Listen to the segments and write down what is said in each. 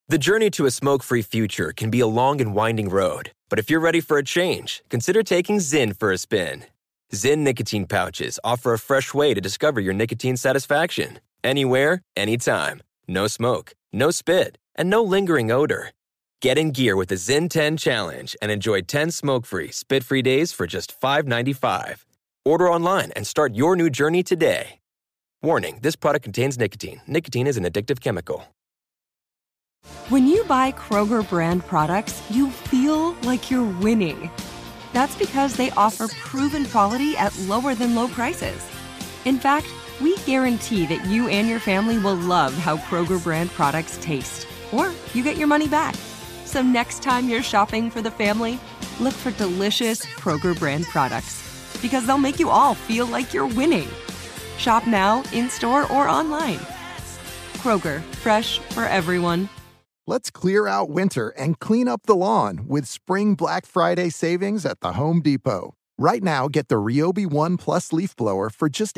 The journey to a smoke-free future can be a long and winding road, but if you're ready for a change, consider taking Zyn for a spin. Zyn nicotine pouches offer a fresh way to discover your nicotine satisfaction. Anywhere, anytime. No smoke, no spit, and no lingering odor. Get in gear with the Zyn 10 Challenge and enjoy 10 smoke-free, spit-free days for just $5.95. Order online and start your new journey today. Warning, this product contains nicotine. Nicotine is an addictive chemical. When you buy Kroger brand products, you feel like you're winning. That's because they offer proven quality at lower than low prices. In fact, we guarantee that you and your family will love how Kroger brand products taste, or you get your money back. So next time you're shopping for the family, look for delicious Kroger brand products, because they'll make you all feel like you're winning. Shop now, in-store, or online. Kroger, fresh for everyone. Let's clear out winter and clean up the lawn with Spring Black Friday savings at the Home Depot. Right now, get the Ryobi One Plus leaf blower for just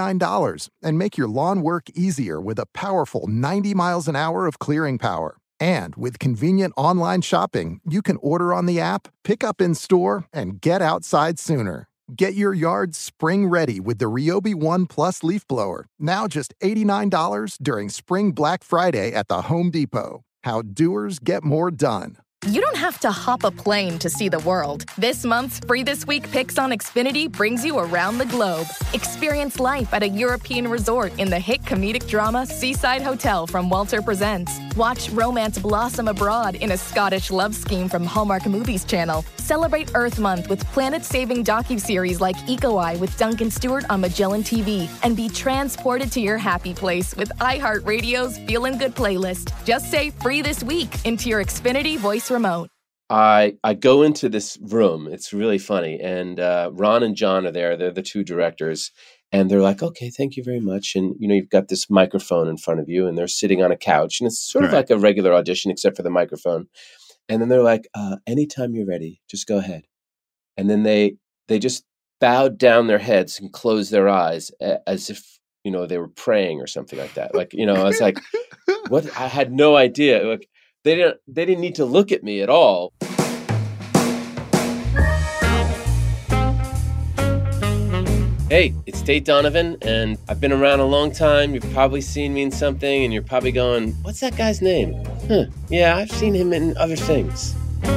$89 and make your lawn work easier with a powerful 90 miles an hour of clearing power. And with convenient online shopping, you can order on the app, pick up in store, and get outside sooner. Get your yard spring ready with the Ryobi One Plus leaf blower, now just $89 during Spring Black Friday at the Home Depot. How doers get more done. You don't have to hop a plane to see the world. This month's Free This Week Picks on Xfinity brings you around the globe. Experience life at a European resort in the hit comedic drama Seaside Hotel from Walter Presents. Watch romance blossom abroad in a Scottish love scheme from Hallmark Movies Channel. Celebrate Earth Month with planet-saving docuseries like Eco Eye with Duncan Stewart on Magellan TV. And be transported to your happy place with iHeartRadio's Feelin' Good playlist. Just say Free This Week into your Xfinity voice remote. I go into this room. It's really funny. And Ron and John are there. They're the two directors. And they're like, okay, thank you very much. And, you know, you've got this microphone in front of you and they're sitting on a couch. And it's sort of like a regular audition, except for the microphone. And then they're like, anytime you're ready, just go ahead. And then they just bowed down their heads and closed their eyes as if, you know, they were praying or something like that. Like, you know, I was like, what? I had no idea. Like, they didn't need to look at me at all. Hey, it's Tate Donovan, and I've been around a long time. You've probably seen me in something, and you're probably going, what's that guy's name? Yeah, I've seen him in other things.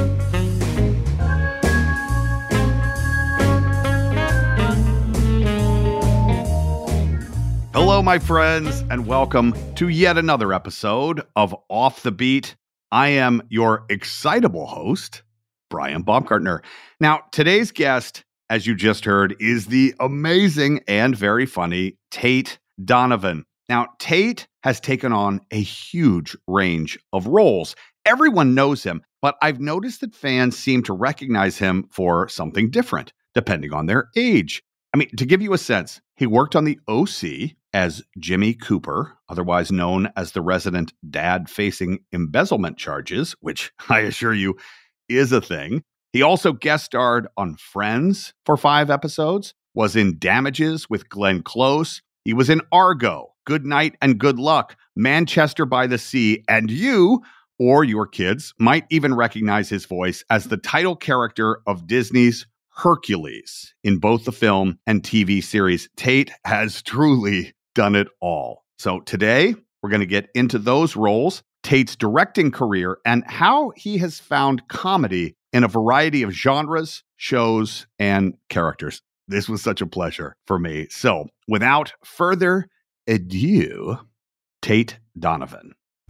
Hello, my friends, and welcome to yet another episode of Off the Beat. I am your excitable host, Brian Baumgartner. Now, today's guest, as you just heard, is the amazing and very funny Tate Donovan. Now, Tate has taken on a huge range of roles. Everyone knows him, but I've noticed that fans seem to recognize him for something different, depending on their age. I mean, to give you a sense, he worked on the OC as Jimmy Cooper, otherwise known as the resident dad facing embezzlement charges, which I assure you is a thing. He also guest starred on Friends for 5 episodes, was in Damages with Glenn Close. He was in Argo, Good Night and Good Luck, Manchester by the Sea, and you, or your kids, might even recognize his voice as the title character of Disney's Hercules in both the film and TV series. Tate has truly done it all. So today, we're going to get into those roles, Tate's directing career, and how he has found comedy in a variety of genres, shows, and characters. This was such a pleasure for me. So, without further ado, Tate Donovan.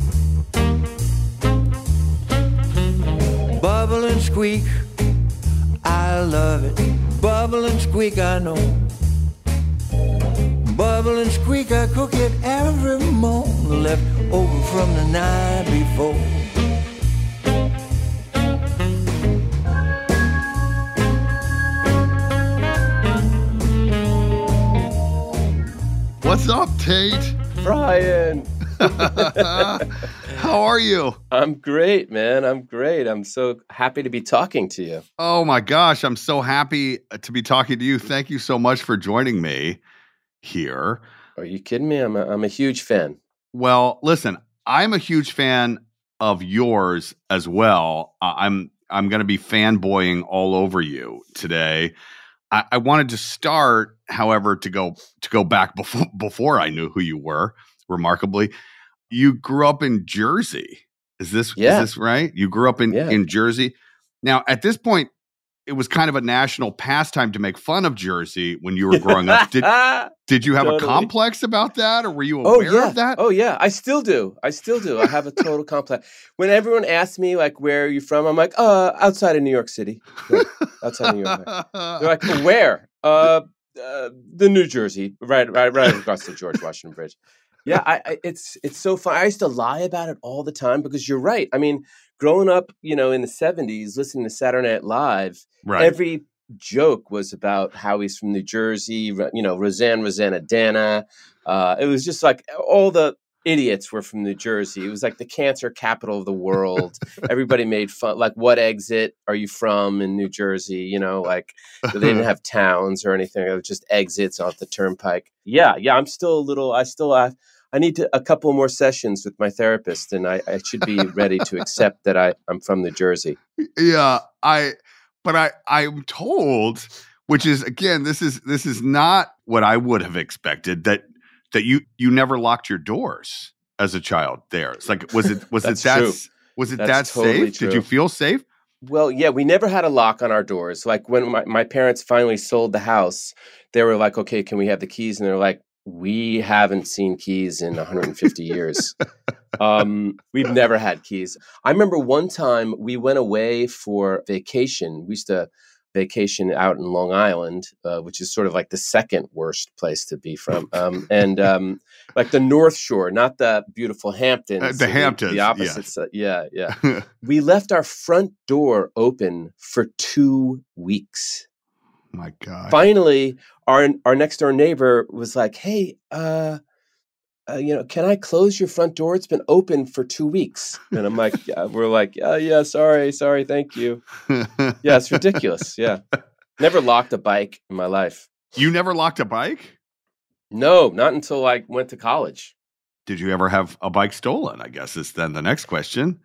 Bubble and squeak, I love it. Bubble and squeak, I know. Bubble and squeak, I cook it every morning, left over from the night before. What's up, Tate? Brian. How are you? I'm great, man. I'm great. I'm so happy to be talking to you. Oh my gosh, I'm so happy to be talking to you. Thank you so much for joining me here. Are you kidding me? I'm a huge fan. Well, listen, I'm a huge fan of yours as well. I'm going to be fanboying all over you today. I wanted to start, however, to go back before I knew who you were. Remarkably, you grew up in Jersey. Is this right? You grew up in Jersey. Now, at this point, it was kind of a national pastime to make fun of Jersey when you were growing up. Did you have a complex about that, or were you aware of that? Oh, yeah. I still do. I have a total complex. When everyone asks me, like, where are you from? I'm like, outside of New York City. Yeah, outside of New York. They're like, where? The New Jersey, right across the George Washington Bridge. Yeah, it's so fun. I used to lie about it all the time because you're right. I mean, growing up, in the 70s, listening to Saturday Night Live, every joke was about how he's from New Jersey, Rosanna. It was just like all the idiots were from New Jersey. It was like the cancer capital of the world. Everybody made fun, like, what exit are you from in New Jersey? Like they didn't have towns or anything. It was just exits off the turnpike. Yeah. I'm still a little, I need a couple more sessions with my therapist, and I should be ready to accept that I'm from New Jersey. Yeah, I'm told, which is, again, this is not what I would have expected, that you never locked your doors as a child there. It's like, was it that totally safe? True. Did you feel safe? Well, yeah, we never had a lock on our doors. Like when my parents finally sold the house, they were like, okay, can we have the keys? And they're like, we haven't seen keys in 150 years. We've never had keys. I remember one time we went away for vacation. We used to vacation out in Long Island, which is sort of like the second worst place to be from. Like the North Shore, not the beautiful Hamptons. The Hamptons. The opposite. Yeah. We left our front door open for 2 weeks. My God. Finally, our next door neighbor was like, hey, can I close your front door? It's been open for 2 weeks. And I'm like, we're like, yeah, sorry, thank you. Yeah, it's ridiculous. Yeah. Never locked a bike in my life. You never locked a bike? No, not until I went to college. Did you ever have a bike stolen? I guess is then the next question.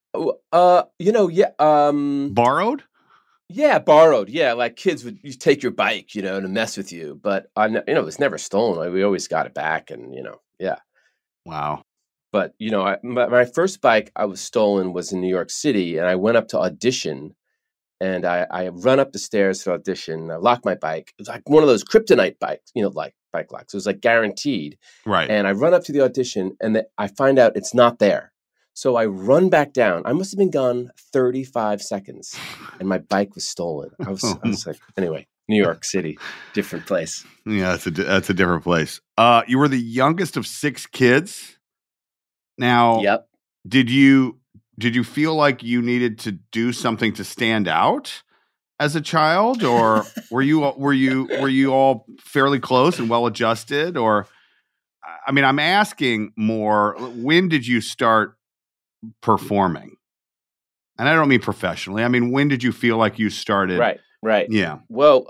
Borrowed? Yeah, borrowed. Yeah, like kids would take your bike, to mess with you. But it was never stolen. Like, we always got it back, and yeah. Wow. But my first bike I was stolen was in New York City, and I went up to audition, and I run up the stairs to audition. I locked my bike. It was like one of those kryptonite bikes, like bike locks. It was like guaranteed. Right. And I run up to the audition, and I find out it's not there. So I run back down. I must have been gone 35 seconds, and my bike was stolen. I was like, anyway, New York City, different place. Yeah, that's a different place. You were the youngest of 6 kids. Now, yep. Did you feel like you needed to do something to stand out as a child, or were you all fairly close and well adjusted? Or, I mean, I'm asking more. When did you start performing? And I don't mean professionally. I mean, when did you feel like you started? Right. Yeah. Well,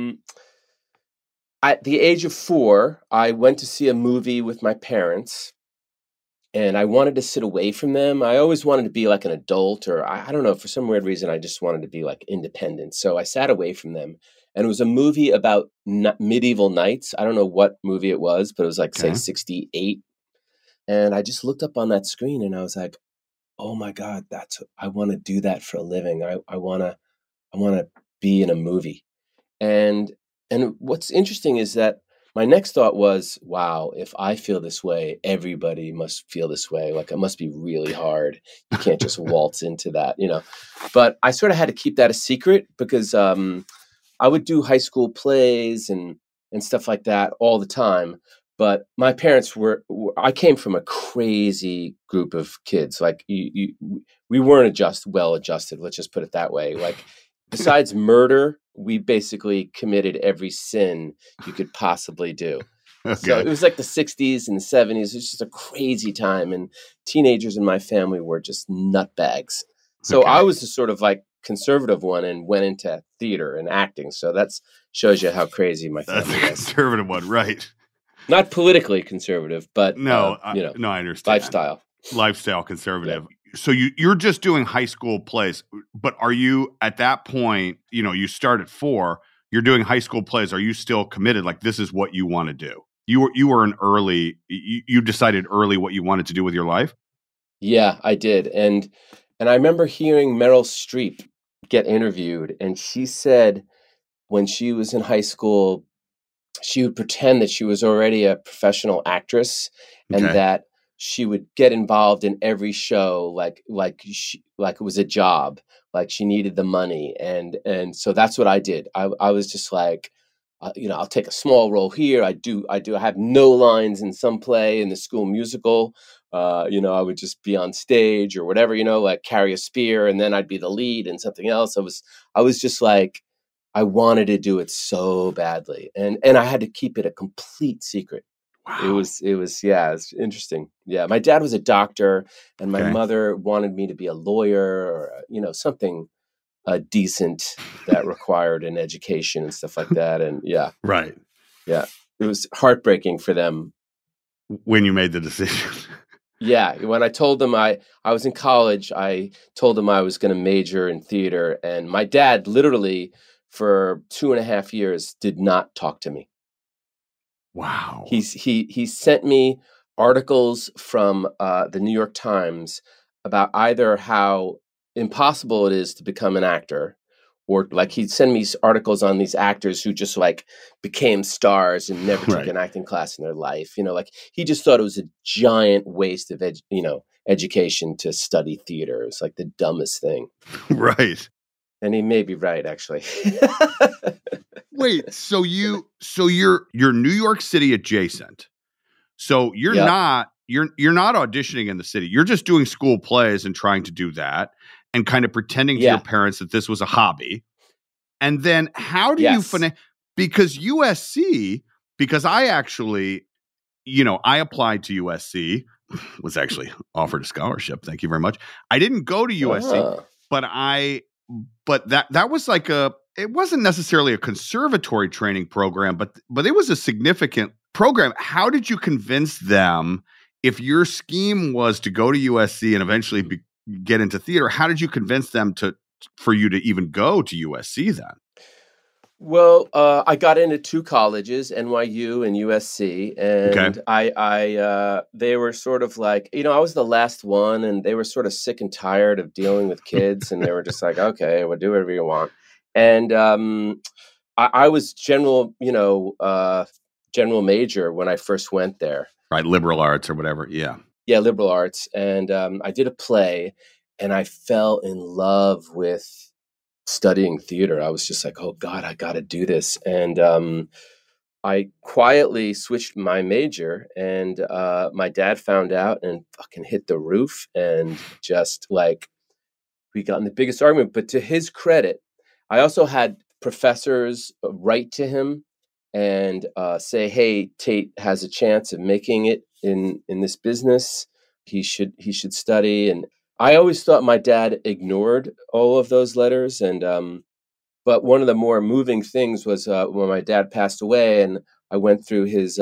at the age of 4, I went to see a movie with my parents, and I wanted to sit away from them. I always wanted to be like an adult, or I don't know, for some weird reason, I just wanted to be like independent. So I sat away from them, and it was a movie about medieval knights. I don't know what movie it was, but it was like, say, 68. And I just looked up on that screen, and I was like, oh my God, I want to do that for a living. I want to be in a movie. And what's interesting is that my next thought was, wow, if I feel this way, everybody must feel this way. Like, it must be really hard. You can't just waltz into that, But I sort of had to keep that a secret because I would do high school plays and stuff like that all the time. But my parents I came from a crazy group of kids. Like, we weren't well adjusted. Let's just put it that way. Like, besides murder, we basically committed every sin you could possibly do. Okay. So it was like the 60s and the 70s. It was just a crazy time. And teenagers in my family were just nutbags. So I was the sort of like conservative one and went into theater and acting. So that shows you how crazy my family was. That's the conservative one, right? Not politically conservative, but I understand. lifestyle Conservative. so you're just doing high school plays, but are you at that point, you start at 4, you're doing high school plays. Are you still committed? Like, this is what you want to do. You were you decided early what you wanted to do with your life. Yeah, I did. And I remember hearing Meryl Streep get interviewed, and she said when she was in high school, she would pretend that she was already a professional actress, and Okay. that she would get involved in every show like it was a job, like she needed the money. And so that's what I did. I was just like, I'll take a small role here. I have no lines in some play in the school musical. I would just be on stage or whatever, like carry a spear, and then I'd be the lead in something else. I was just like, I wanted to do it so badly, and I had to keep it a complete secret. Wow. It was it's interesting. Yeah, my dad was a doctor, and my Okay. mother wanted me to be a lawyer or something decent that required an education and stuff like that. And Right. it was heartbreaking for them. When you made the decision. Yeah, when I told them I was in college, I told them I was going to major in theater, and my dad literally for 2.5 years did not talk to me. Wow. He sent me articles from the New York Times about either how impossible it is to become an actor, or like he'd send me articles on these actors who just like became stars and never took Right. an acting class in their life. Like he just thought it was a giant waste of education to study theater. It's like the dumbest thing. Right. And he may be right, actually. Wait, so you're New York City adjacent. So you're Yep. not auditioning in the city. You're just doing school plays and trying to do that and kind of pretending to Yeah. your parents that this was a hobby. And then how do you Yes. finance? Because USC, because I actually, I applied to USC, was actually offered a scholarship. Thank you very much. I didn't go to USC, Ah. but that was like it wasn't necessarily a conservatory training program, but it was a significant program. How did you convince them, if your scheme was to go to USC and eventually get into theater, how did you convince them for you to even go to USC then? Well, I got into 2 colleges, NYU and USC, and Okay. they were sort of like, I was the last one, and they were sort of sick and tired of dealing with kids, and they were just like, okay, we'll do whatever you want. And I was general major when I first went there. Right, liberal arts or whatever. Yeah. Yeah, liberal arts, and I did a play, and I fell in love with studying theater. I was just like, oh God, I got to do this. And I quietly switched my major, and my dad found out and fucking hit the roof, and just like, we got in the biggest argument. But to his credit, I also had professors write to him and say, hey, Tate has a chance of making it in this business. He should study. And I always thought my dad ignored all of those letters. And but one of the more moving things was when my dad passed away, and I went through his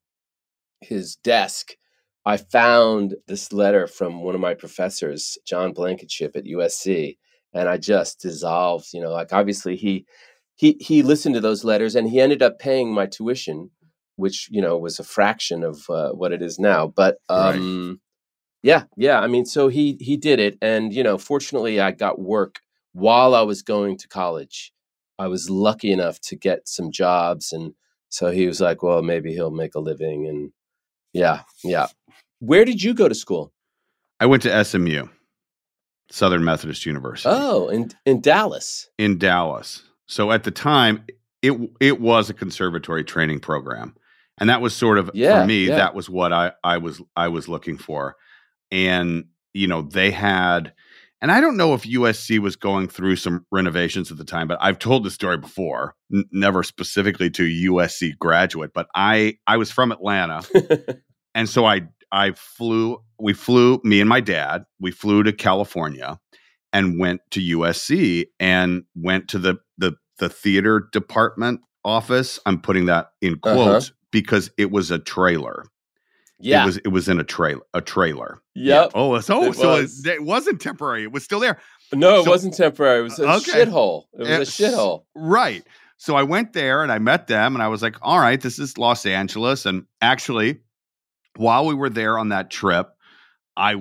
desk, I found this letter from one of my professors, John Blankenship at USC, and I just dissolved. Like obviously he listened to those letters, and he ended up paying my tuition, which was a fraction of what it is now. But Right. yeah. I mean, so he did it, and fortunately, I got work while I was going to college. I was lucky enough to get some jobs, and so he was like, "Well, maybe he'll make a living." And yeah. Where did you go to school? I went to SMU, Southern Methodist University. Oh, in Dallas. In Dallas. So at the time, it was a conservatory training program, and that was sort of for me. Yeah. That was what I was looking for, and they had, and I don't know if USC was going through some renovations at the time, but I've told this story before, never specifically to a USC graduate, but I was from Atlanta, and so we flew, me and my dad, we flew to California and went to USC and went to the theater department office. I'm putting that in quotes because it was a trailer. Yeah. It was in a trailer. Yep. Yeah. Oh, it wasn't temporary. It was still there. No, it So- wasn't temporary. It was a shithole. It was a shithole. Right. So I went there and I met them and I was like, all right, this is Los Angeles. And actually, while we were there on that trip, I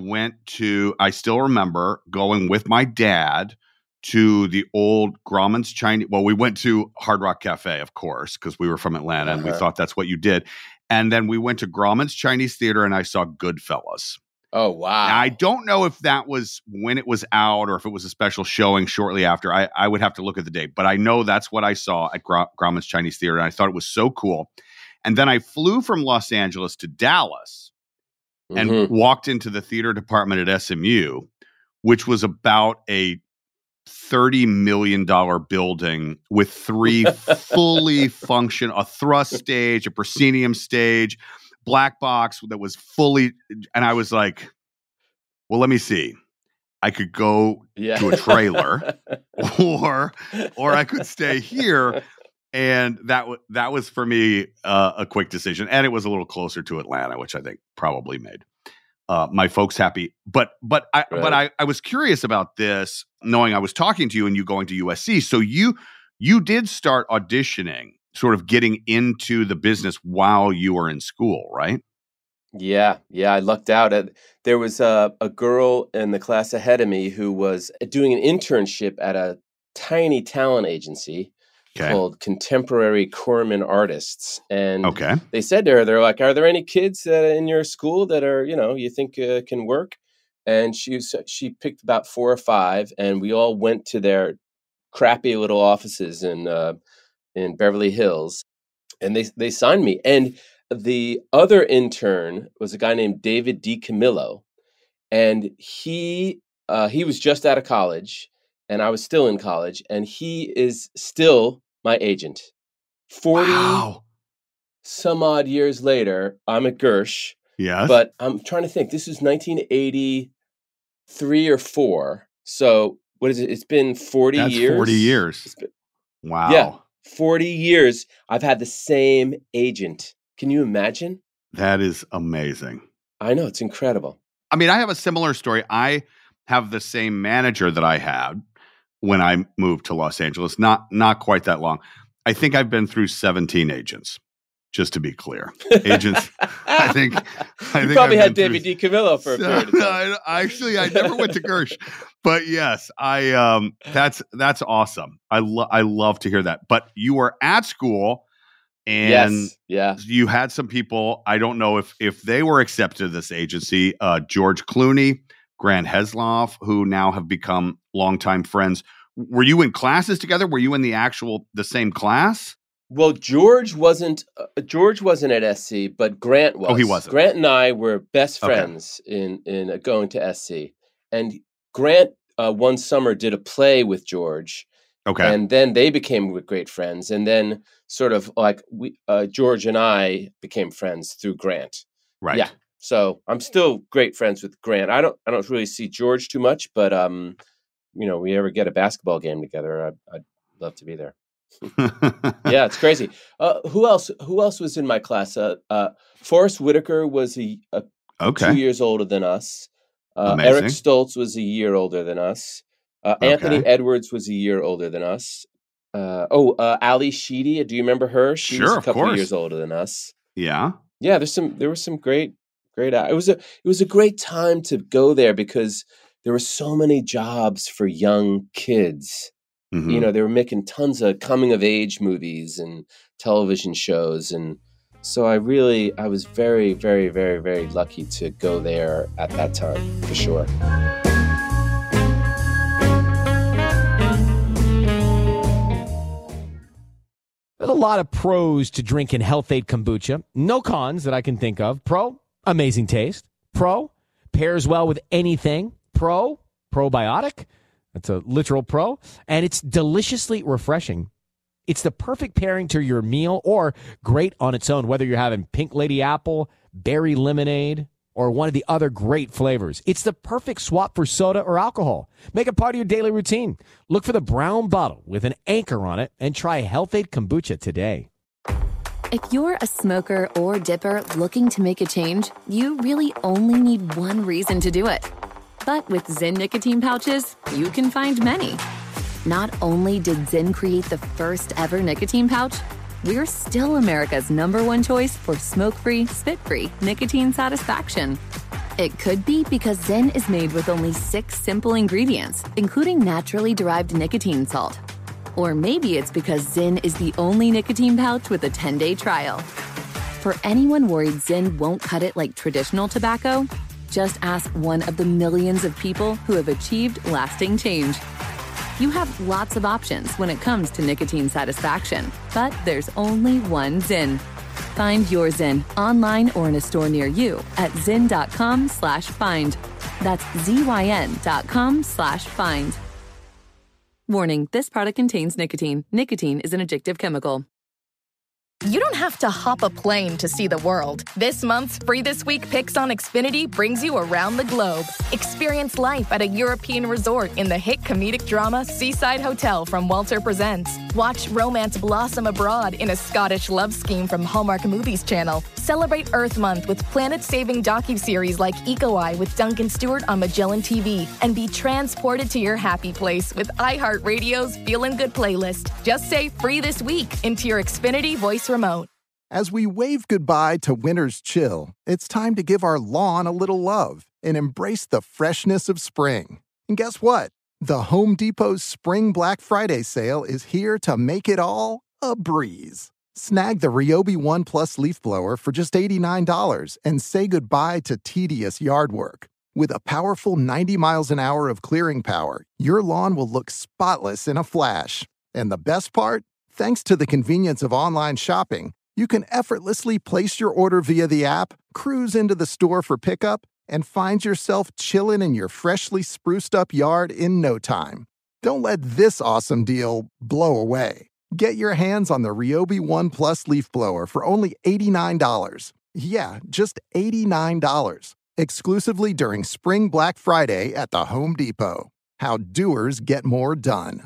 still remember going with my dad to the old Grauman's Chinese. Well, we went to Hard Rock Cafe, of course, because we were from Atlanta and we thought that's what you did. And then we went to Grauman's Chinese Theater and I saw Goodfellas. Oh, wow. Now, I don't know if that was when it was out or if it was a special showing shortly after. I would have to look at the date, but I know that's what I saw at Grauman's Chinese Theater. And I thought it was so cool. And then I flew from Los Angeles to Dallas and walked into the theater department at SMU, which was about a $30 million building with 3 fully a thrust stage, a proscenium stage, black box that was fully, and I was like, well, let me see. I could go to a trailer or I could stay here. And that was for me a quick decision. And it was a little closer to Atlanta, which I think probably made my folks happy. But I was curious about this, knowing I was talking to you and you going to USC. So you did start auditioning, sort of getting into the business while you were in school, right? Yeah. I lucked out. There was a girl in the class ahead of me who was doing an internship at a tiny talent agency called Contemporary Corman Artists. And they said to her, they're like, are there any kids in your school that are, you think can work? And she picked about 4 or 5, and we all went to their crappy little offices in Beverly Hills, and they signed me. And the other intern was a guy named David DiCamillo, and he was just out of college, and I was still in college, and he is still my agent. 40 some odd years later, I'm at Gersh. Yes. But I'm trying to think. This is 1983 or 4. So what is it? It's been 40 years. That's 40 years. Wow. Yeah. 40 years. I've had the same agent. Can you imagine? That is amazing. I know. It's incredible. I mean, I have a similar story. I have the same manager that I had when I moved to Los Angeles. Not quite that long. I think I've been through 17 agents. Just to be clear, agents. I think you probably had David DiCamillo for a period of time. I never went to Gersh, but yes, that's awesome. I love to hear that. But you were at school, and you had some people. I don't know if they were accepted to this agency. George Clooney, Grant Heslov, who now have become longtime friends. Were you in classes together? Were you in the same class? Well, George wasn't at SC, but Grant was. Oh, he wasn't. Grant and I were best friends in going to SC. And Grant one summer did a play with George. Okay. And then they became great friends. And then sort of like George and I became friends through Grant. Right. Yeah. So I'm still great friends with Grant. I don't really see George too much, but we ever get a basketball game together, I'd love to be there. Yeah, it's crazy. Who else was in my class? Forrest Whitaker was 2 years older than us. Eric Stoltz was a year older than us. Anthony Edwards was a year older than us. Ali Sheedy, do you remember her? She was a couple years older than us. Yeah. Yeah, there were some great it was a great time to go there because there were so many jobs for young kids. Mm-hmm. They were making tons of coming of age movies and television shows. And so I was very, very, very, very lucky to go there at that time, for sure. There's a lot of pros to drinking Health-Ade kombucha. No cons that I can think of. Pro, amazing taste. Pro, pairs well with anything. Pro, probiotic. That's a literal pro. And it's deliciously refreshing. It's the perfect pairing to your meal or great on its own, whether you're having pink lady apple, berry lemonade, or one of the other great flavors. It's the perfect swap for soda or alcohol. Make it part of your daily routine. Look for the brown bottle with an anchor on it and try Health-Ade kombucha today. If you're a smoker or dipper looking to make a change, you really only need one reason to do it. But with Zyn nicotine pouches, you can find many. Not only did Zyn create the first ever nicotine pouch, we're still America's #1 choice for smoke-free, spit-free nicotine satisfaction. It could be because Zyn is made with only 6 simple ingredients, including naturally derived nicotine salt. Or maybe it's because Zyn is the only nicotine pouch with a 10-day trial. For anyone worried Zyn won't cut it like traditional tobacco, just ask one of the millions of people who have achieved lasting change. You have lots of options when it comes to nicotine satisfaction, but there's only one Zyn. Find your Zyn online or in a store near you at zyn.com/find. That's ZYN.com/find. Warning, this product contains nicotine. Nicotine is an addictive chemical. You don't have to hop a plane to see the world. This month's Free This Week Picks on Xfinity brings you around the globe. Experience life at a European resort in the hit comedic drama Seaside Hotel from Walter Presents. Watch romance blossom abroad in a Scottish love scheme from Hallmark Movies Channel. Celebrate Earth Month with planet-saving docuseries like Eco Eye with Duncan Stewart on Magellan TV. And be transported to your happy place with iHeartRadio's Feelin' Good playlist. Just say Free This Week into your Xfinity voice remote. As we wave goodbye to winter's chill, it's time to give our lawn a little love and embrace the freshness of spring. And guess what? The Home Depot's Spring Black Friday sale is here to make it all a breeze. Snag the Ryobi One Plus leaf blower for just $89 and say goodbye to tedious yard work. With a powerful 90 miles an hour of clearing power, your lawn will look spotless in a flash. And the best part? Thanks to the convenience of online shopping, you can effortlessly place your order via the app, cruise into the store for pickup, and find yourself chilling in your freshly spruced up yard in no time. Don't let this awesome deal blow away. Get your hands on the Ryobi One Plus leaf blower for only $89. Yeah, just $89. Exclusively during Spring Black Friday at the Home Depot. How doers get more done.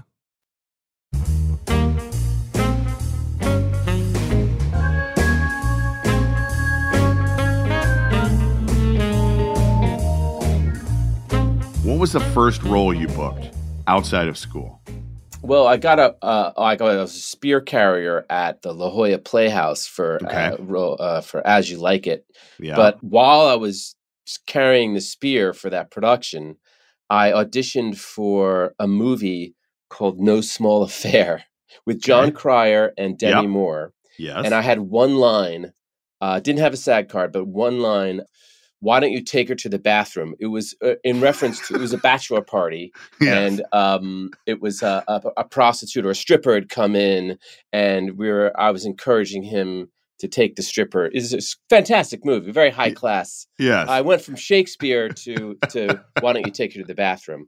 What was the first role you booked outside of school? Well, I was a spear carrier at the La Jolla Playhouse for As You Like It. Yeah. But while I was carrying the spear for that production, I auditioned for a movie called No Small Affair with John Cryer and Demi Moore. Yes. And I had one line, didn't have a SAG card, but one line. Why don't you take her to the bathroom? It was in reference to, it was a bachelor party, and it was a prostitute or a stripper had come in, and I was encouraging him to take the stripper. It's a fantastic movie, very high class. Yes. I went from Shakespeare to why don't you take her to the bathroom?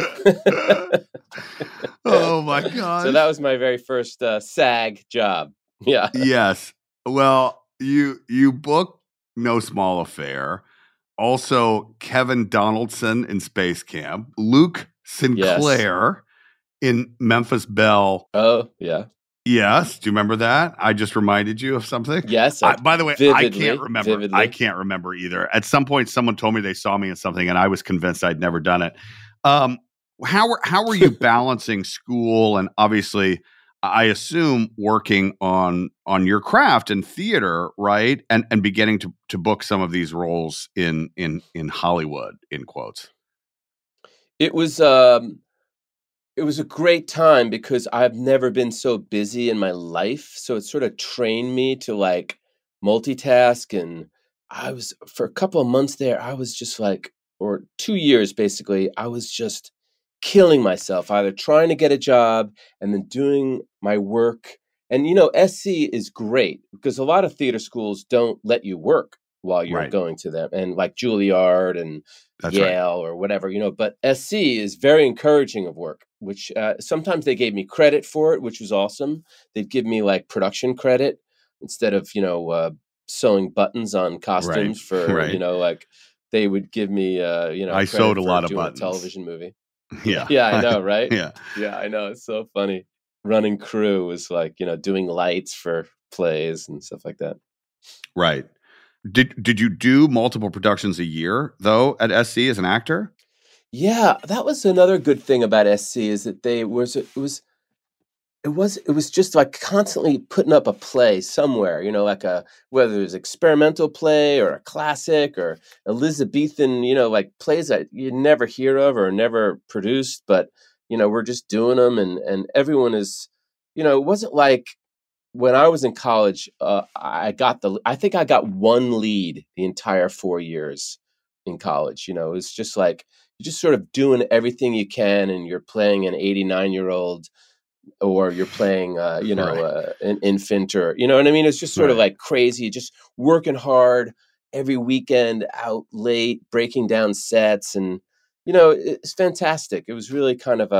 Oh my God. So that was my very first SAG job. Yeah. Yes. Well, you booked No Small Affair. Also, Kevin Donaldson in Space Camp, Luke Sinclair in Memphis Belle. Oh, yeah. Yes. Do you remember that? I just reminded you of something. Yes. By the way, I can't remember. Vividly. I can't remember either. At some point, someone told me they saw me in something, and I was convinced I'd never done it. How were you balancing school and obviously, I assume, working on your craft and theater, right? And beginning to book some of these roles in Hollywood, in quotes. It was a great time because I've never been so busy in my life. So it sort of trained me to like multitask. And I was, for a couple of months there, I was just like, or 2 years basically, I was just killing myself, either trying to get a job and then doing my work. And, SC is great because a lot of theater schools don't let you work while you're going to them, and like Juilliard and Yale or whatever, but SC is very encouraging of work, which sometimes they gave me credit for it, which was awesome. They'd give me like production credit instead of, sewing buttons on costumes for, like they would give me, I sewed a lot of buttons. A television movie. Yeah. Yeah, I know, right? Yeah. Yeah, I know. It's so funny. Running crew was like, doing lights for plays and stuff like that. Right. Did you do multiple productions a year though at SC as an actor? Yeah, that was another good thing about SC is that it was just like constantly putting up a play somewhere, like whether it was experimental play or a classic or Elizabethan, like plays that you never hear of or never produced, but we're just doing them, and everyone is, it wasn't like when I was in college, I think I got one lead the entire 4 years in college. It was just like you're just sort of doing everything you can, and you're playing an 89-year-old, or you're playing, an infant, or you know what I mean. It's just sort of like crazy, just working hard every weekend, out late, breaking down sets, and it's fantastic. It was really kind of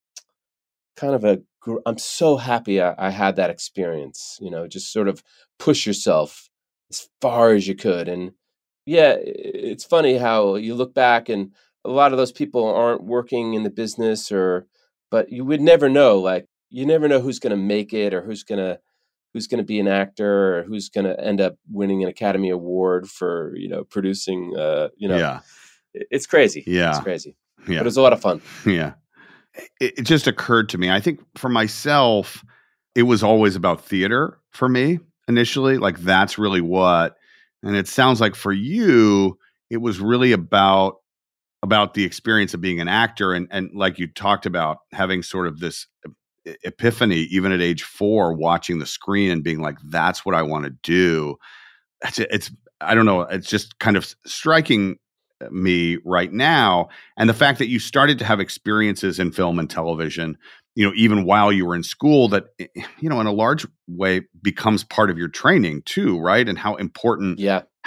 I'm so happy I had that experience, just sort of push yourself as far as you could. And yeah, it's funny how you look back and a lot of those people aren't working in the business, but you would never know, like you never know who's going to make it, or who's going to be an actor, or who's going to end up winning an Academy Award for, producing, Yeah. It's crazy. Yeah. It's crazy. Yeah. But it was a lot of fun. Yeah. It just occurred to me, I think for myself, it was always about theater for me initially. Like that's really and it sounds like for you, it was really about the experience of being an actor. And like you talked about having sort of this epiphany, even at age 4, watching the screen and being like, that's what I want to do. It's, I don't know. It's just kind of striking me right now. And the fact that you started to have experiences in film and television, even while you were in school, that, in a large way becomes part of your training too, right? And how important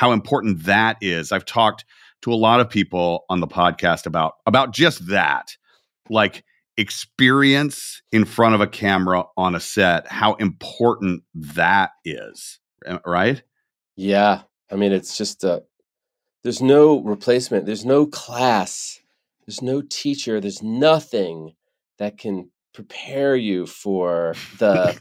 that is. I've talked to a lot of people on the podcast about just that, like experience in front of a camera on a set, how important that is, right? Yeah. I mean, it's just there's no replacement. There's no class. There's no teacher. There's nothing that can prepare you for the,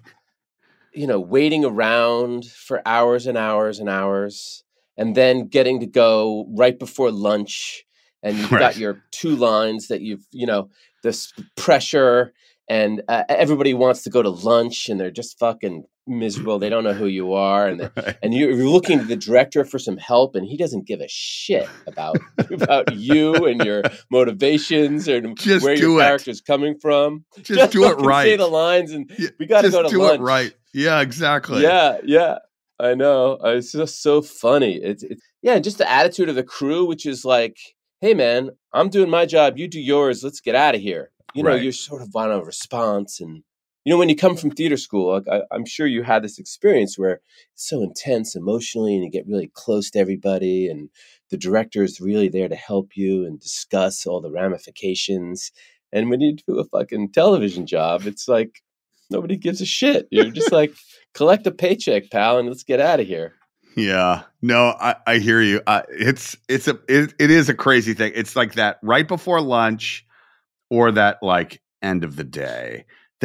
waiting around for hours and hours and hours, and then getting to go right before lunch, and you've got your 2 lines that this pressure, and everybody wants to go to lunch, and they're just fucking miserable. They don't know who you are, and and you're looking to the director for some help, and he doesn't give a shit about you and your motivations and just where your character's coming from. Just do it right. Say the lines, and we got to go to lunch. Just do it right. Yeah, exactly. Yeah. I know. It's just so funny. It's just the attitude of the crew, which is like, hey man, I'm doing my job, you do yours. Let's get out of here. You sort of want a response. And, when you come from theater school, like I'm sure you had this experience where it's so intense emotionally, and you get really close to everybody, and the director is really there to help you and discuss all the ramifications. And when you do a fucking television job, it's like nobody gives a shit. You're just like, collect a paycheck, pal, and let's get out of here. Yeah, no, I hear you. It is a crazy thing. It's like that right before lunch, or that like end of the day.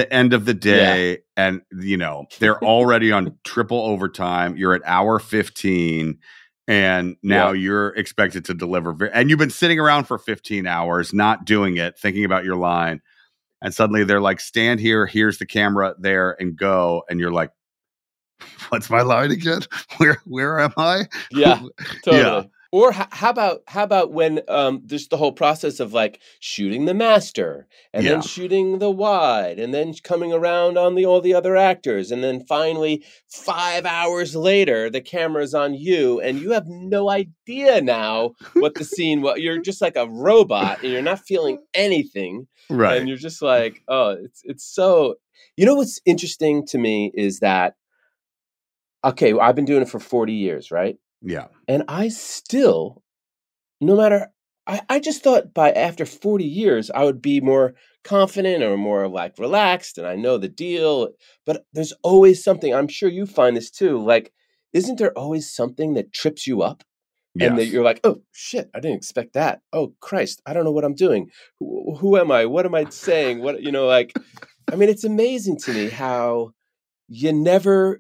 And they're already on triple overtime. You're at hour 15, and now you're expected to deliver. And you've been sitting around for 15 hours, not doing it, thinking about your line. And suddenly they're like, stand here, here's the camera there, and go. And you're like, what's my line again? Where am I? Yeah, totally. Yeah. Or how about when there's the whole process of like shooting the master, and then shooting the wide, and then coming around on all the other actors, and then finally 5 hours later the camera's on you, and you have no idea now what the scene. You're just like a robot, and you're not feeling anything, right? And you're just like, oh, it's so. What's interesting to me is that, okay, I've been doing it for 40 years, right? Yeah. And I still, no matter, I just thought after 40 years, I would be more confident or more like relaxed, and I know the deal. But there's always something, I'm sure you find this too. Like, isn't there always something that trips you up? Yes. And that you're like, oh shit, I didn't expect that. Oh Christ, I don't know what I'm doing. Who am I? What am I saying? It's amazing to me how you never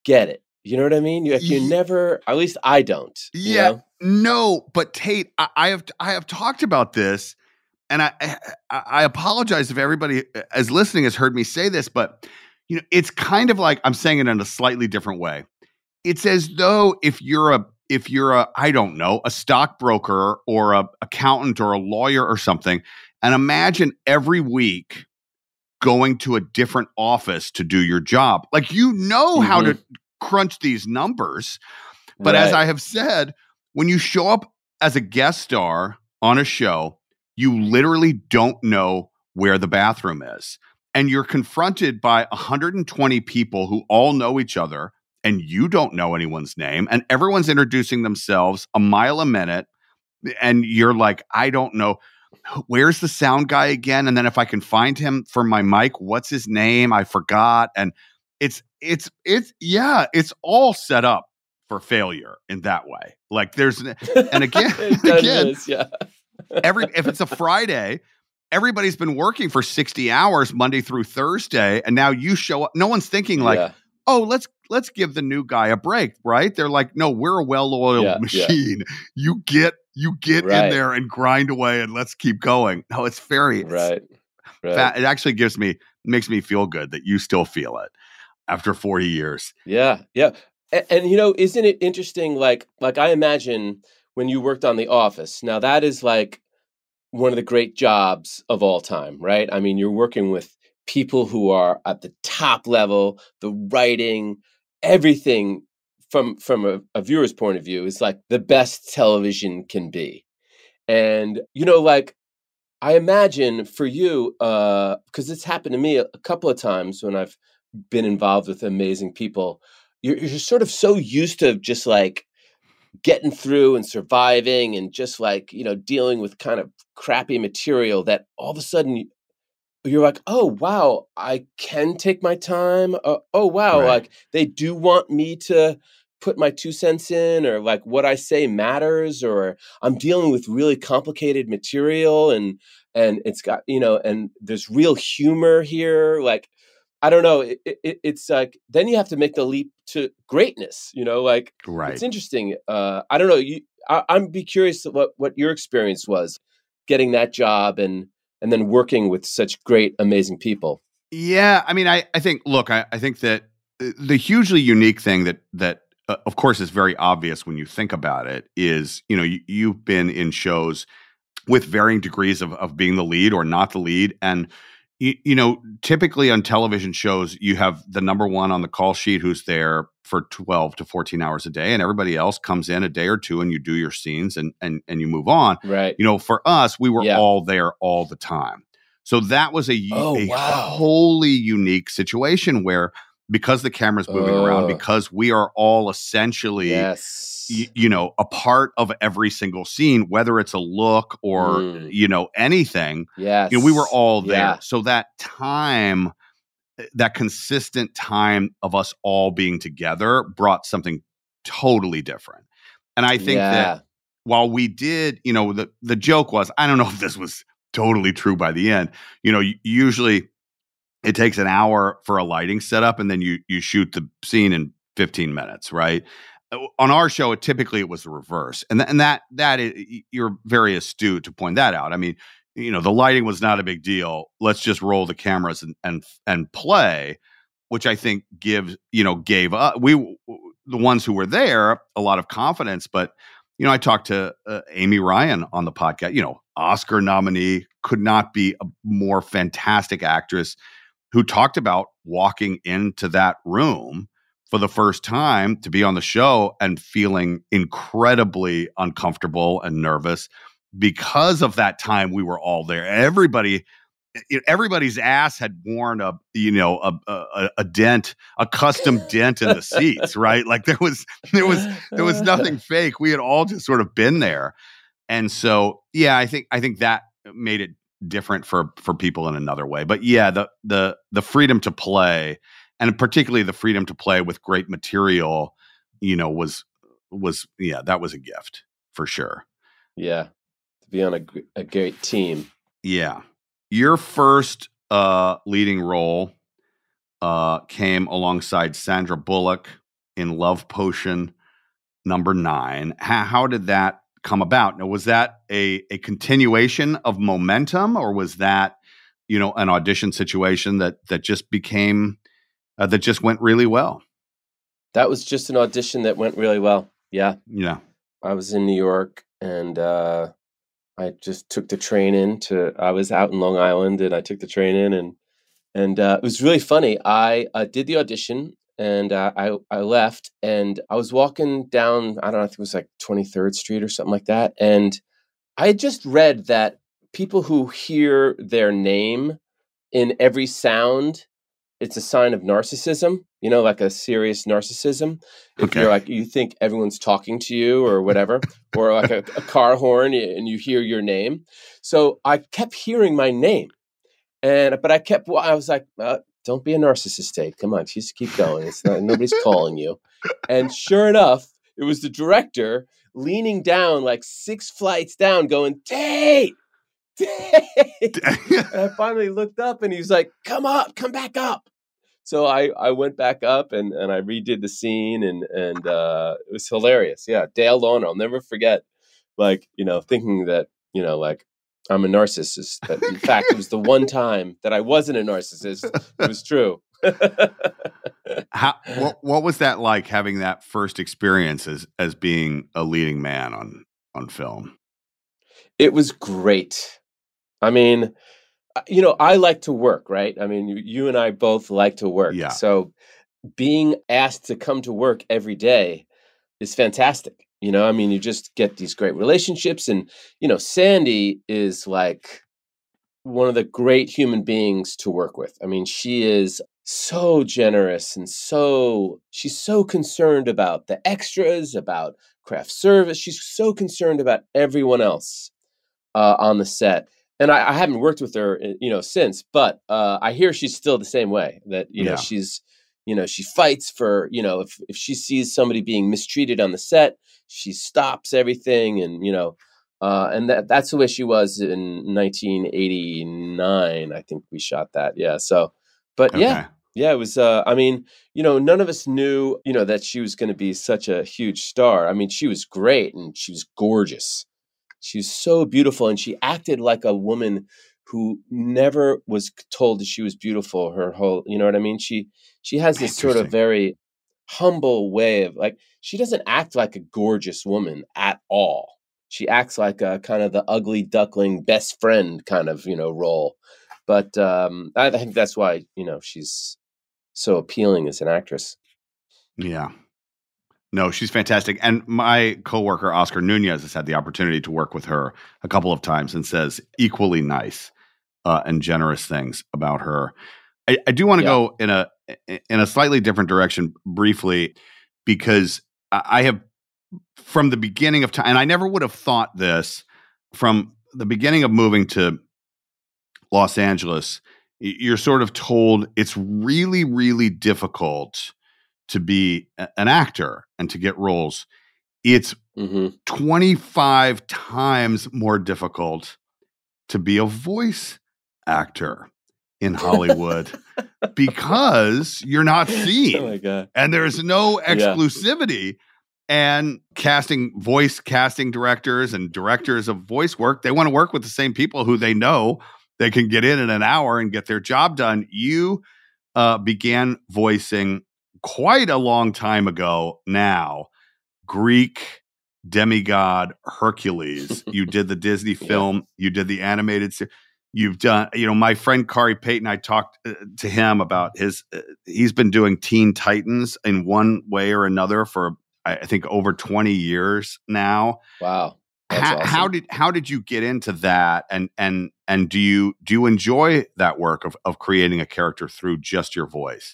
get it. You know what I mean? You never, at least I don't. Yeah, you know? No, but Tate, I have talked about this, and I apologize if everybody as listening has heard me say this, but it's kind of like I'm saying it in a slightly different way. It's as though if you're a I don't know, a stockbroker or a accountant or a lawyer or something, and imagine every week going to a different office to do your job. Like how to crunch these numbers, but as I have said, when you show up as a guest star on a show, you literally don't know where the bathroom is. And you're confronted by 120 people who all know each other, and you don't know anyone's name, and everyone's introducing themselves a mile a minute, and you're like, I don't know, where's the sound guy again? And then if I can find him for my mic, what's his name? I forgot. And it's all set up for failure in that way. Like there's, and again, if it's a Friday, everybody's been working for 60 hours Monday through Thursday, and now you show up. No one's thinking like, oh, let's give the new guy a break, right? They're like, no, we're a well-oiled machine. You get in there and grind away, and let's keep going. No, it's very right. It actually makes me feel good that you still feel it after 40 years. Yeah. And isn't it interesting? Like I imagine when you worked on The Office. Now that is like one of the great jobs of all time, right? I mean, you're working with people who are at the top level, the writing, everything from a viewer's point of view is like the best television can be. And, like I imagine for you, because it's happened to me a couple of times when I've been involved with amazing people, you're sort of so used to just like getting through and surviving and just like, dealing with kind of crappy material that all of a sudden you're like, oh, wow, I can take my time. Oh, wow. Right. Like they do want me to put my 2 cents in, or like what I say matters, or I'm dealing with really complicated material and it's got, and there's real humor here. Like, I don't know. It's like, then you have to make the leap to greatness, like, right. It's interesting. I don't know. I'd be curious what your experience was getting that job and then working with such great, amazing people. Yeah. I mean, I think that the hugely unique thing that of course is very obvious when you think about it is, you've been in shows with varying degrees of being the lead or not the lead. And, typically on television shows, you have the number one on the call sheet who's there for 12 to 14 hours a day, and everybody else comes in a day or two and you do your scenes and you move on. Right. For us, we were all there all the time. So that was a wholly unique situation where, because the camera's moving around, because we are all essentially, a part of every single scene, whether it's a look or, anything, we were all there. Yeah. So that time, that consistent time of us all being together brought something totally different. And I think that while we did, the joke was, I don't know if this was totally true by the end, usually it takes an hour for a lighting setup, and then you shoot the scene in 15 minutes, right? On our show, typically it was the reverse, and that is, you're very astute to point that out. I mean, the lighting was not a big deal. Let's just roll the cameras and play, which I think gave us, the ones who were there, a lot of confidence. But I talked to Amy Ryan on the podcast. Oscar nominee, could not be a more fantastic actress, who talked about walking into that room for the first time to be on the show and feeling incredibly uncomfortable and nervous because of that time we were all there. Everybody's ass had worn a dent, a custom dent in the seats, right? Like there was nothing fake. We had all just sort of been there. And so, I think that made it different for people in another way. But the freedom to play, and particularly the freedom to play with great material, was that was a gift for sure. Yeah, to be on a great team. Yeah, your first leading role came alongside Sandra Bullock in Love Potion #9. How did that come about? Now, was that a continuation of momentum, or was that, an audition situation that just became that just went really well? That was just an audition that went really well. Yeah. Yeah. I was in New York, and I just took the train I was out in Long Island, and I took the train in, and it was really funny. I did the audition, and I left, and I was walking down, I don't know, I think it was like 23rd Street or something like that. And I had just read that people who hear their name in every sound, it's a sign of narcissism, like a serious narcissism. If you're like, you think everyone's talking to you or whatever, or like a car horn and you hear your name. So I kept hearing my name. But I was like, don't be a narcissist, Tate. Come on, just keep going. It's not, nobody's calling you. And sure enough, it was the director leaning down like 6 flights down going, Tate! And I finally looked up and he was like, come back up. So I went back up and I redid the scene and it was hilarious. Yeah, Dale Launer, I'll never forget, thinking that, like I'm a narcissist. But in fact, it was the one time that I wasn't a narcissist. It was true. What was that like, having that first experience as being a leading man on film? It was great. I mean, I like to work, right? I mean, you and I both like to work. Yeah. So being asked to come to work every day is fantastic. I mean, you just get these great relationships. And, Sandy is like one of the great human beings to work with. I mean, she is so generous and she's so concerned about the extras, about craft service. She's so concerned about everyone else on the set. And I haven't worked with her, since, but I hear she's still the same way, that, she's, she fights for, if she sees somebody being mistreated on the set, she stops everything. And, and that's the way she was in 1989. I think we shot that. Yeah. So, but Okay. yeah, it was, I mean, none of us knew, that she was going to be such a huge star. I mean, she was great and she was gorgeous. She was so beautiful, and she acted like a woman who never was told that she was beautiful her whole, you know what I mean? She has this sort of very humble way of, like, she doesn't act like a gorgeous woman at all. She acts like a kind of the ugly duckling best friend kind of, role. But I think that's why, she's so appealing as an actress. Yeah. No, she's fantastic. And my coworker, Oscar Nunez, has had the opportunity to work with her a couple of times and says equally nice and generous things about her. I do want to go in a slightly different direction briefly, because I have, from the beginning of time, and I never would have thought this, from the beginning of moving to Los Angeles, you're sort of told it's really, really difficult to be an actor and to get roles. It's 25 times more difficult to be a voice actor in Hollywood because you're not seen. Oh my God. And there's no exclusivity. And voice casting directors and directors of voice work, they want to work with the same people who they know they can get in an hour and get their job done. You began voicing quite a long time ago now, Greek demigod Hercules. You did the Disney film. You did the animated series. You've done, my friend Kari Payton, I talked to him about he's been doing Teen Titans in one way or another for, I think, over 20 years now. Wow. Awesome. How did you get into that? And do you enjoy that work of creating a character through just your voice?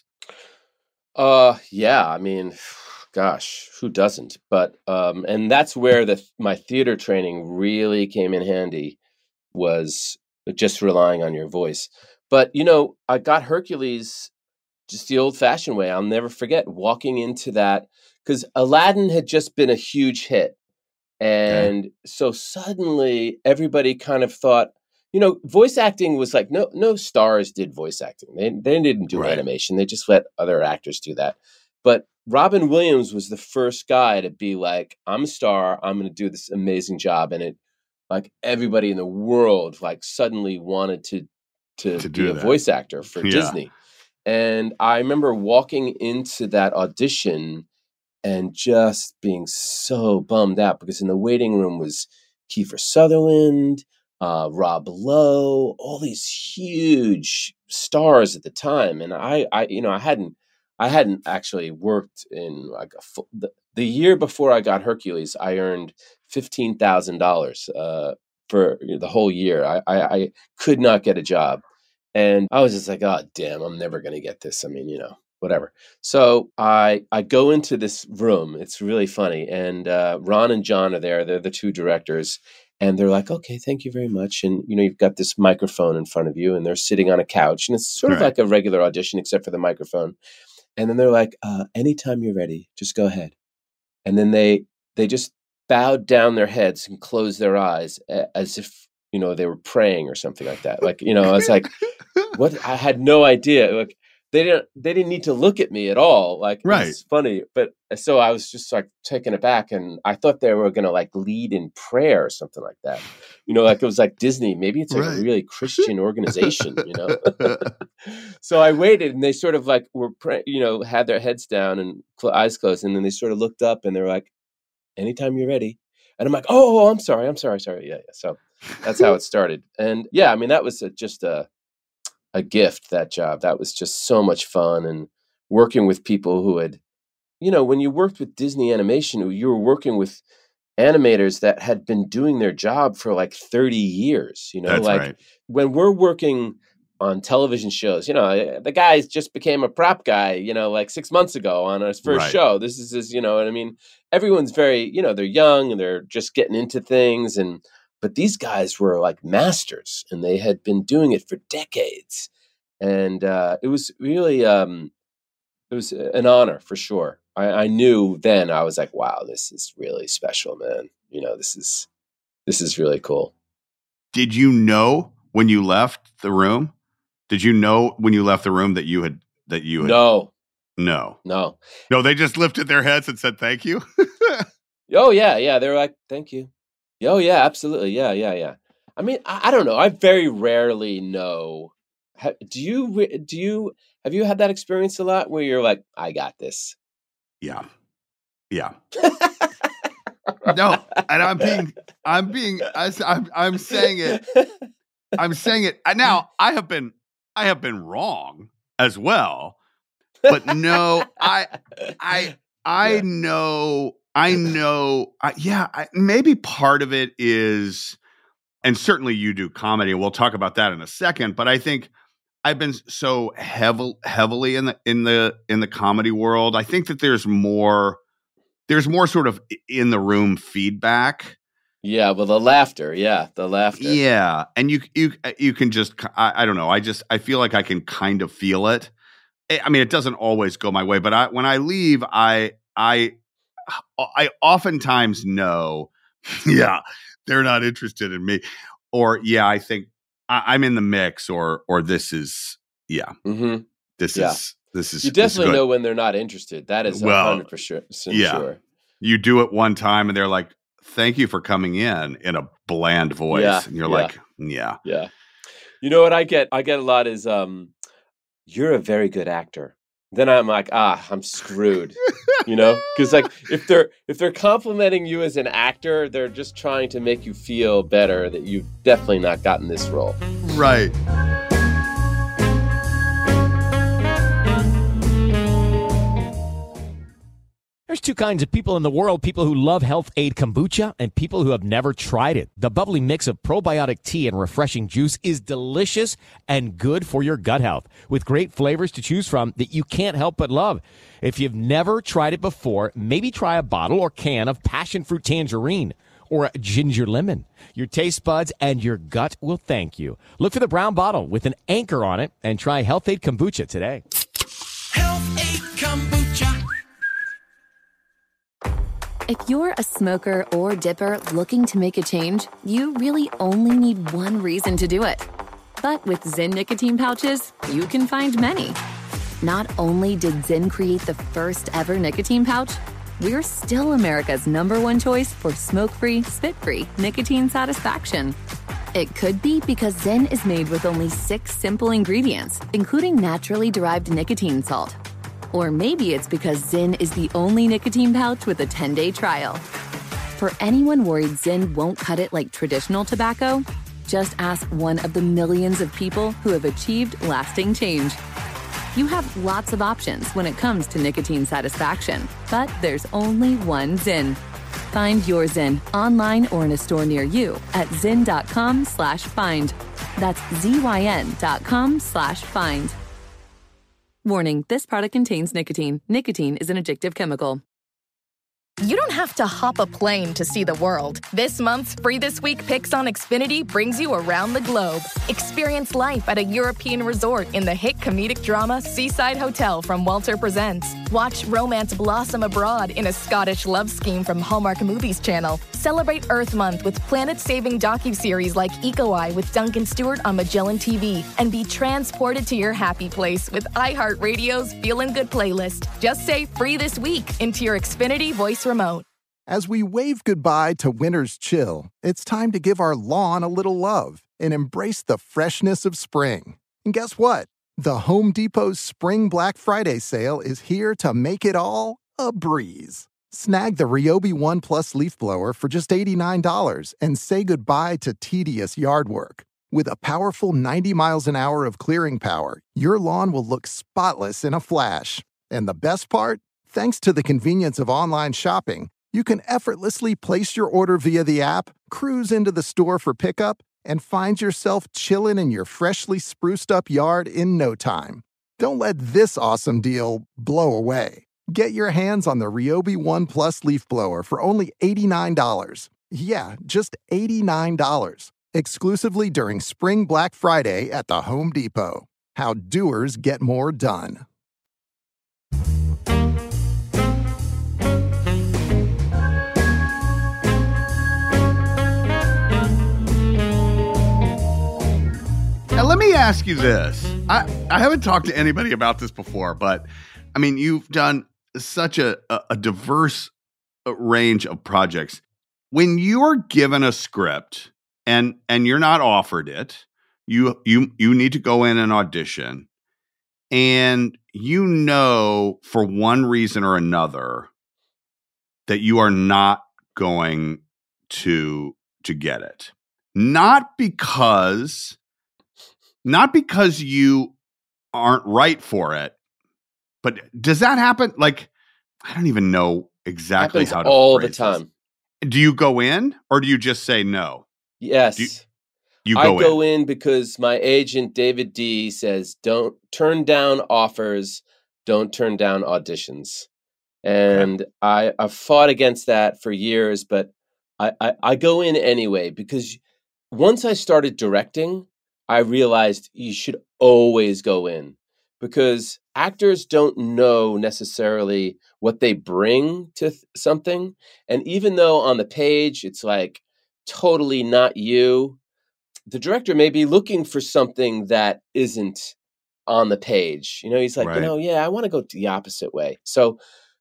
Yeah, I mean, gosh, who doesn't? But, and that's where my theater training really came in handy, was just relying on your voice. But, I got Hercules just the old fashioned way. I'll never forget walking into that, because Aladdin had just been a huge hit. And so suddenly everybody kind of thought, voice acting was like, no stars did voice acting. They didn't do animation. They just let other actors do that. But Robin Williams was the first guy to be like, I'm a star. I'm going to do this amazing job. And it, like, everybody in the world, like, suddenly wanted to be a voice actor for Disney. And I remember walking into that audition and just being so bummed out, because in the waiting room was Kiefer Sutherland, Rob Lowe, all these huge stars at the time. And I hadn't actually worked in like the year before I got Hercules. I earned $15,000 for the whole year. I could not get a job, and I was just like, oh damn, I'm never going to get this. I mean, whatever. So I go into this room. It's really funny, and Ron and John are there. They're the two directors. And they're like, okay, thank you very much. And, you've got this microphone in front of you, and they're sitting on a couch, and it's sort of like a regular audition, except for the microphone. And then they're like, anytime you're ready, just go ahead. And then they just bowed down their heads and closed their eyes as if, they were praying or something like that. Like, I was like, what? I had no idea. Like, they didn't need to look at me at all. Like, it's funny. But so I was just like taken aback, and I thought they were going to like lead in prayer or something like that. Like it was like Disney. Maybe it's like a really Christian organization, So I waited, and they sort of like were, had their heads down and eyes closed. And then they sort of looked up, and they were like, anytime you're ready. And I'm like, oh, I'm sorry. Yeah. So that's how it started. And yeah, I mean, that was just a gift, that job. That was just so much fun. And working with people who had, when you worked with Disney Animation, you were working with animators that had been doing their job for like 30 years, That's like right. When we're working on television shows, the guy just became a prop guy, like 6 months ago on his first show. This is his, what I mean? Everyone's very, they're young and they're just getting into things. But these guys were like masters, and they had been doing it for decades. And it was really, it was an honor for sure. I knew then, I was like, wow, this is really special, man. This is really cool. Did you know when you left the room? Did you know when you left the room that you had? No, they just lifted their heads and said, thank you. Oh yeah. They were like, thank you. Oh yeah, absolutely. Yeah. I mean, I don't know. I very rarely know. Have you had that experience a lot where you're like, I got this? Yeah. No, and I'm saying it. I'm saying it. Now, I have been wrong as well, but no, I know. Maybe part of it is, and certainly you do comedy, and we'll talk about that in a second. But I think I've been so heavily in the comedy world. I think that there's more sort of in the room feedback. Yeah, well, the laughter. Yeah, and you can just, I don't know. I feel like I can kind of feel it. I mean, it doesn't always go my way, but when I leave, I oftentimes know, they're not interested in me, or I think I'm in the mix, or this is, this is. You definitely know when they're not interested. That is 100% sure. You do it one time, and they're like, "Thank you for coming in a bland voice," and you're like, "Yeah." You know what I get? I get a lot is, "You're a very good actor." Then I'm like, I'm screwed, because like if they're complimenting you as an actor, they're just trying to make you feel better that you've definitely not gotten this role. Right. There's two kinds of people in the world, people who love Health Aid Kombucha and people who have never tried it. The bubbly mix of probiotic tea and refreshing juice is delicious and good for your gut health, with great flavors to choose from that you can't help but love. If you've never tried it before, maybe try a bottle or can of passion fruit tangerine or a ginger lemon. Your taste buds and your gut will thank you. Look for the brown bottle with an anchor on it and try Health Aid Kombucha today. Health Aid Kombucha. If you're a smoker or dipper looking to make a change, you really only need one reason to do it. But with Zyn nicotine pouches, you can find many. Not only did Zyn create the first ever nicotine pouch, we're still America's #1 choice for smoke-free, spit-free nicotine satisfaction. It could be because Zyn is made with only 6 simple ingredients, including naturally derived nicotine salt. Or maybe it's because Zyn is the only nicotine pouch with a 10-day trial. For anyone worried Zyn won't cut it like traditional tobacco, just ask one of the millions of people who have achieved lasting change. You have lots of options when it comes to nicotine satisfaction, but there's only one Zyn. Find your Zyn online or in a store near you at zyn.com/find. That's ZYN.com/find. Warning, this product contains nicotine. Nicotine is an addictive chemical. You don't have to hop a plane to see the world. This month's Free This Week Picks on Xfinity brings you around the globe. Experience life at a European resort in the hit comedic drama Seaside Hotel from Walter Presents. Watch romance blossom abroad in a Scottish love scheme from Hallmark Movies Channel. Celebrate Earth Month with planet-saving docuseries like Eco Eye with Duncan Stewart on Magellan TV. And be transported to your happy place with iHeartRadio's Feelin' Good playlist. Just say Free This Week into your Xfinity voice remote. As we wave goodbye to winter's chill, it's time to give our lawn a little love and embrace the freshness of spring. And guess what? The Home Depot's Spring Black Friday sale is here to make it all a breeze. Snag the Ryobi One Plus leaf blower for just $89 and say goodbye to tedious yard work. With a powerful 90 miles an hour of clearing power, your lawn will look spotless in a flash. And the best part? Thanks to the convenience of online shopping, you can effortlessly place your order via the app, cruise into the store for pickup, and find yourself chilling in your freshly spruced up yard in no time. Don't let this awesome deal blow away. Get your hands on the Ryobi One Plus leaf blower for only $89. Yeah, just $89. Exclusively during Spring Black Friday at the Home Depot. How doers get more done. Now, let me ask you this. I haven't talked to anybody about this before, but I mean, you've done such a diverse range of projects. When you're given a script and you're not offered it, you need to go in and audition, and you know for one reason or another that you are not going to get it. Not because you aren't right for it, but does that happen? Like, I don't even know exactly how to all the phrase time. this. Do you go in or do you just say no? Yes. You I go in because my agent, David D, says, don't turn down offers, don't turn down auditions. And okay. I've fought against that for years, but I go in anyway, because once I started directing, I realized you should always go in, because actors don't know necessarily what they bring to something. And even though on the page it's like totally not you, the director may be looking for something that isn't on the page. You know, he's like, right. Yeah, I want to go the opposite way. So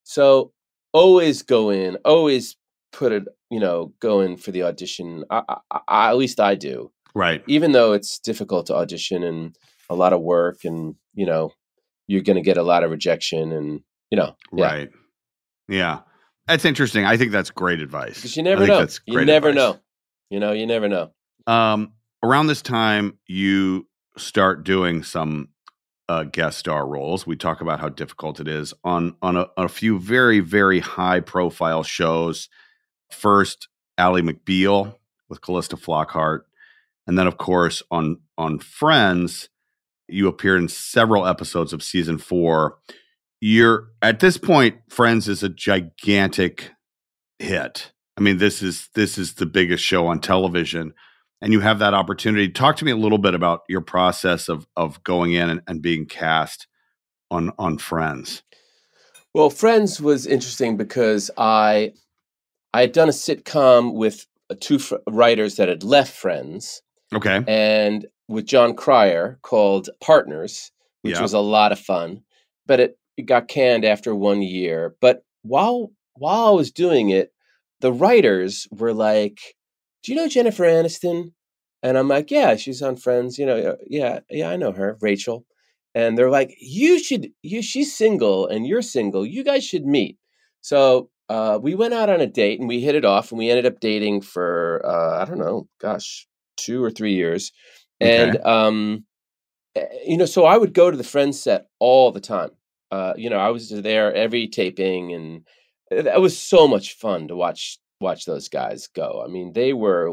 always go in, always put it, go in for the audition. I at least I do. Right. Even though it's difficult to audition and a lot of work, and, you're going to get a lot of rejection and, Yeah. Right. Yeah. That's interesting. I think that's great advice. Because you never know. You never know. You never know. Around this time, you start doing some guest star roles. We talk about how difficult it is on a few very, very high profile shows. First, Ally McBeal with Callista Flockhart. And then, of course, on Friends, you appear in several episodes of season 4. At this point, Friends is a gigantic hit. I mean, this is the biggest show on television, and you have that opportunity. Talk to me a little bit about your process of going in and being cast on Friends. Well, Friends was interesting because I had done a sitcom with 2 writers that had left Friends. Okay. And with John Cryer called Partners, which was a lot of fun. but it got canned after 1 year. But while I was doing it, the writers were like, "Do you know Jennifer Aniston?" And I'm like, "Yeah, she's on Friends. Yeah, I know her, Rachel." And they're like, she's single and you're single. You guys should meet." So we went out on a date and we hit it off, and we ended up dating for I don't know, gosh, 2 or 3 years. Okay. And so I would go to the Friends set all the time. I was there every taping, and that was so much fun to watch those guys go. I mean, they were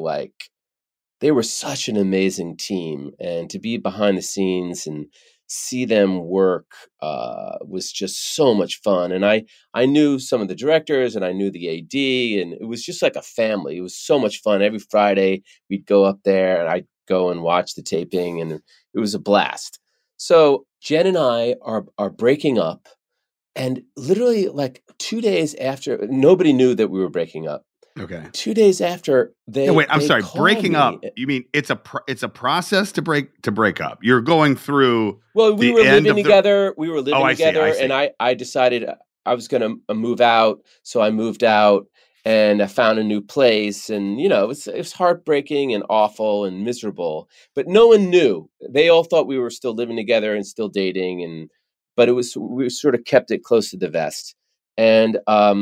such an amazing team, and to be behind the scenes and see them work was just so much fun. And I knew some of the directors, and I knew the AD, and it was just like a family. It was so much fun. Every Friday we'd go up there, and I'd go and watch the taping, and it was a blast. So Jen and I are breaking up, and literally like 2 days after, nobody knew that we were breaking up. Okay. 2 days after I'm sorry. Breaking me. up. You mean it's a process to break up? You're going through. Well, we were living together. We were living together, I see. And I decided I was going to move out, so I moved out, and I found a new place, and it was heartbreaking and awful and miserable. But no one knew. They all thought we were still living together and still dating, but we sort of kept it close to the vest. And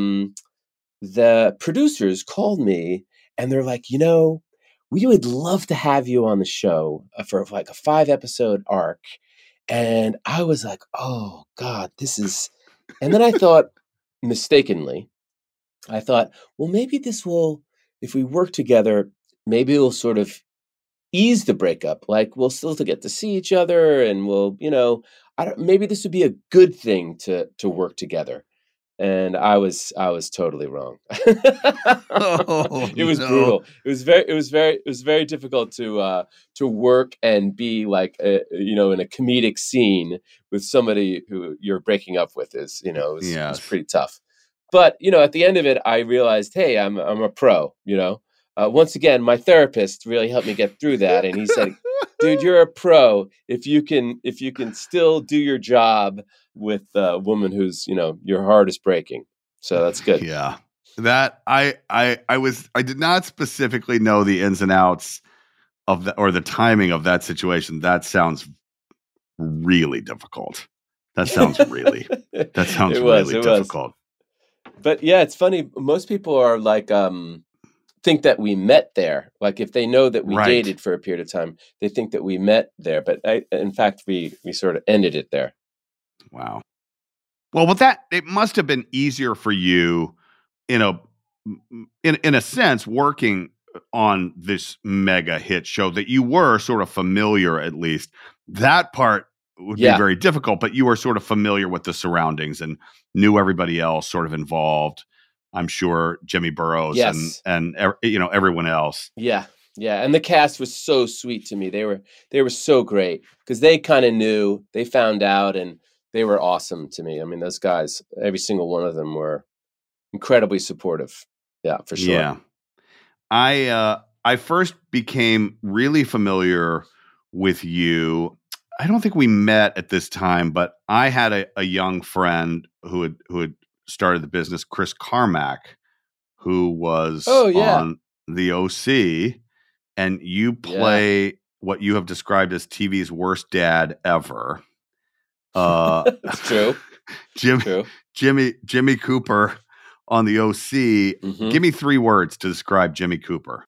the producers called me, and they're like, we would love to have you on the show for like a 5-episode arc. And I was like, oh God, this is, and then I thought mistakenly, well, maybe this will, if we work together, maybe it'll sort of ease the breakup. Like we'll still get to see each other, and we'll, maybe this would be a good thing to work together. And I was totally wrong. It was brutal. It was very difficult to work and be like in a comedic scene with somebody who you're breaking up with. It was pretty tough. But at the end of it, I realized, hey, I'm a pro. Once again, my therapist really helped me get through that, and he said, "Dude, you're a pro if you can still do your job with a woman who's your heart is breaking." So that's good. Yeah, that I did not specifically know the ins and outs of or the timing of that situation. That sounds really difficult. That sounds really difficult. But yeah, it's funny. Most people are like think that we met there. Like if they know that we dated for a period of time, they think that we met there. But in fact, we sort of ended it there. Wow. Well, with that, it must have been easier for you, in a sense, working on this mega hit show that you were sort of familiar, at least. That part would be very difficult, but you were sort of familiar with the surroundings and knew everybody else sort of involved. I'm sure Jimmy Burrows and everyone else. Yeah. Yeah. And the cast was so sweet to me. They were so great because they kind of knew, they found out, and they were awesome to me. I mean, those guys, every single one of them were incredibly supportive. Yeah, for sure. Yeah. I first became really familiar with you. I don't think we met at this time, but I had a young friend who had started the business, Chris Carmack, who was on the OC, and you play what you have described as TV's worst dad ever. It's true. Jimmy Cooper on the OC. Mm-hmm. Give me 3 words to describe Jimmy Cooper.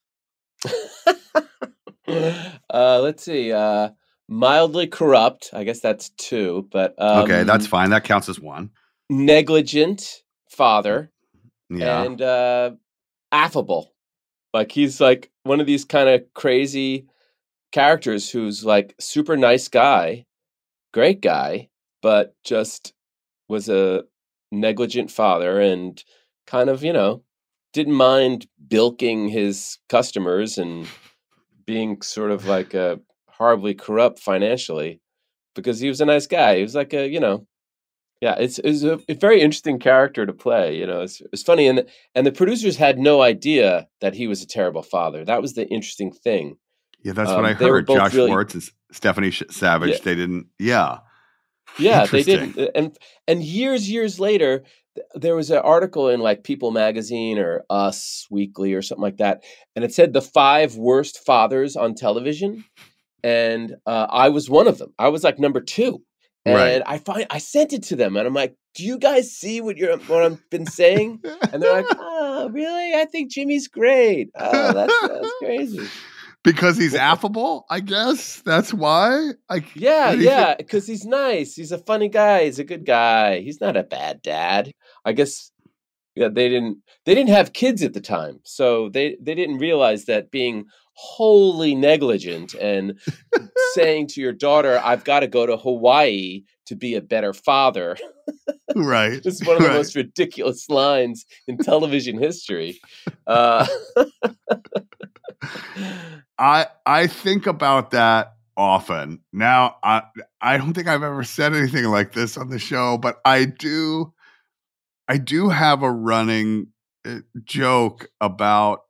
Let's see. Mildly corrupt. I guess that's 2, but okay, that's fine. That counts as 1. Negligent father, and affable. Like he's like one of these kind of crazy characters who's like super nice guy, great guy, but just was a negligent father and kind of, didn't mind bilking his customers and being sort of like a horribly corrupt financially because he was a nice guy. He was like it's a very interesting character to play. It's funny. And the producers had no idea that he was a terrible father. That was the interesting thing. Yeah, that's what I heard. Josh Schwartz and Stephanie Savage, they didn't. Yeah. Yeah, they didn't. And years later, there was an article in like People Magazine or Us Weekly or something like that, and it said the 5 worst fathers on television, and I was one of them. I was like number 2, Right. and I sent it to them, and I'm like, "Do you guys see what I've been saying?" And they're like, "Oh, really? I think Jimmy's great. Oh, that's crazy." Because he's affable, I guess. That's why. Yeah, because he's nice. He's a funny guy. He's a good guy. He's not a bad dad. I guess they didn't have kids at the time, so they didn't realize that being wholly negligent and saying to your daughter, "I've got to go to Hawaii to be a better father." Right. This is one of the most ridiculous lines in television history. I think about that often. Now, I don't think I've ever said anything like this on the show, but I do have a running joke about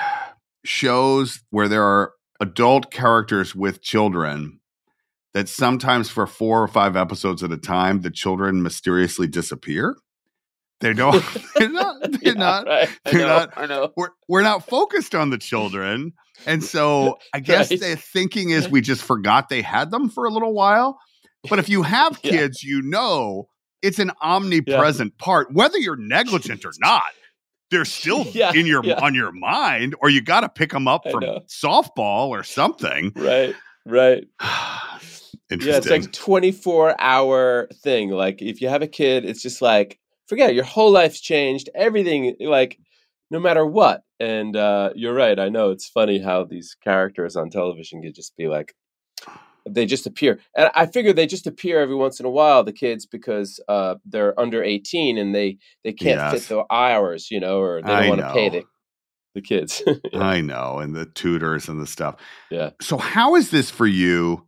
shows where there are adult characters with children that sometimes for 4 or 5 episodes at a time, the children mysteriously disappear. They don't. They're not. Right. I know. We're not focused on the children, and so I guess Right. the thinking is we just forgot they had them for a little while. But if you have kids, it's an omnipresent part, whether you're negligent or not. They're still on your mind, or you got to pick them up from softball or something. Right. Interesting. Yeah, it's like 24-hour thing. Like if you have a kid, it's just like, forget it. Your whole life's changed. Everything, like no matter what. And you're right. I know it's funny how these characters on television could just be like, they just appear. And I figure they just appear every once in a while, the kids, because they're under 18 and they can't fit the hours, or they don't want to pay the kids. Yeah. I know. And the tutors and the stuff. Yeah. So how is this for you?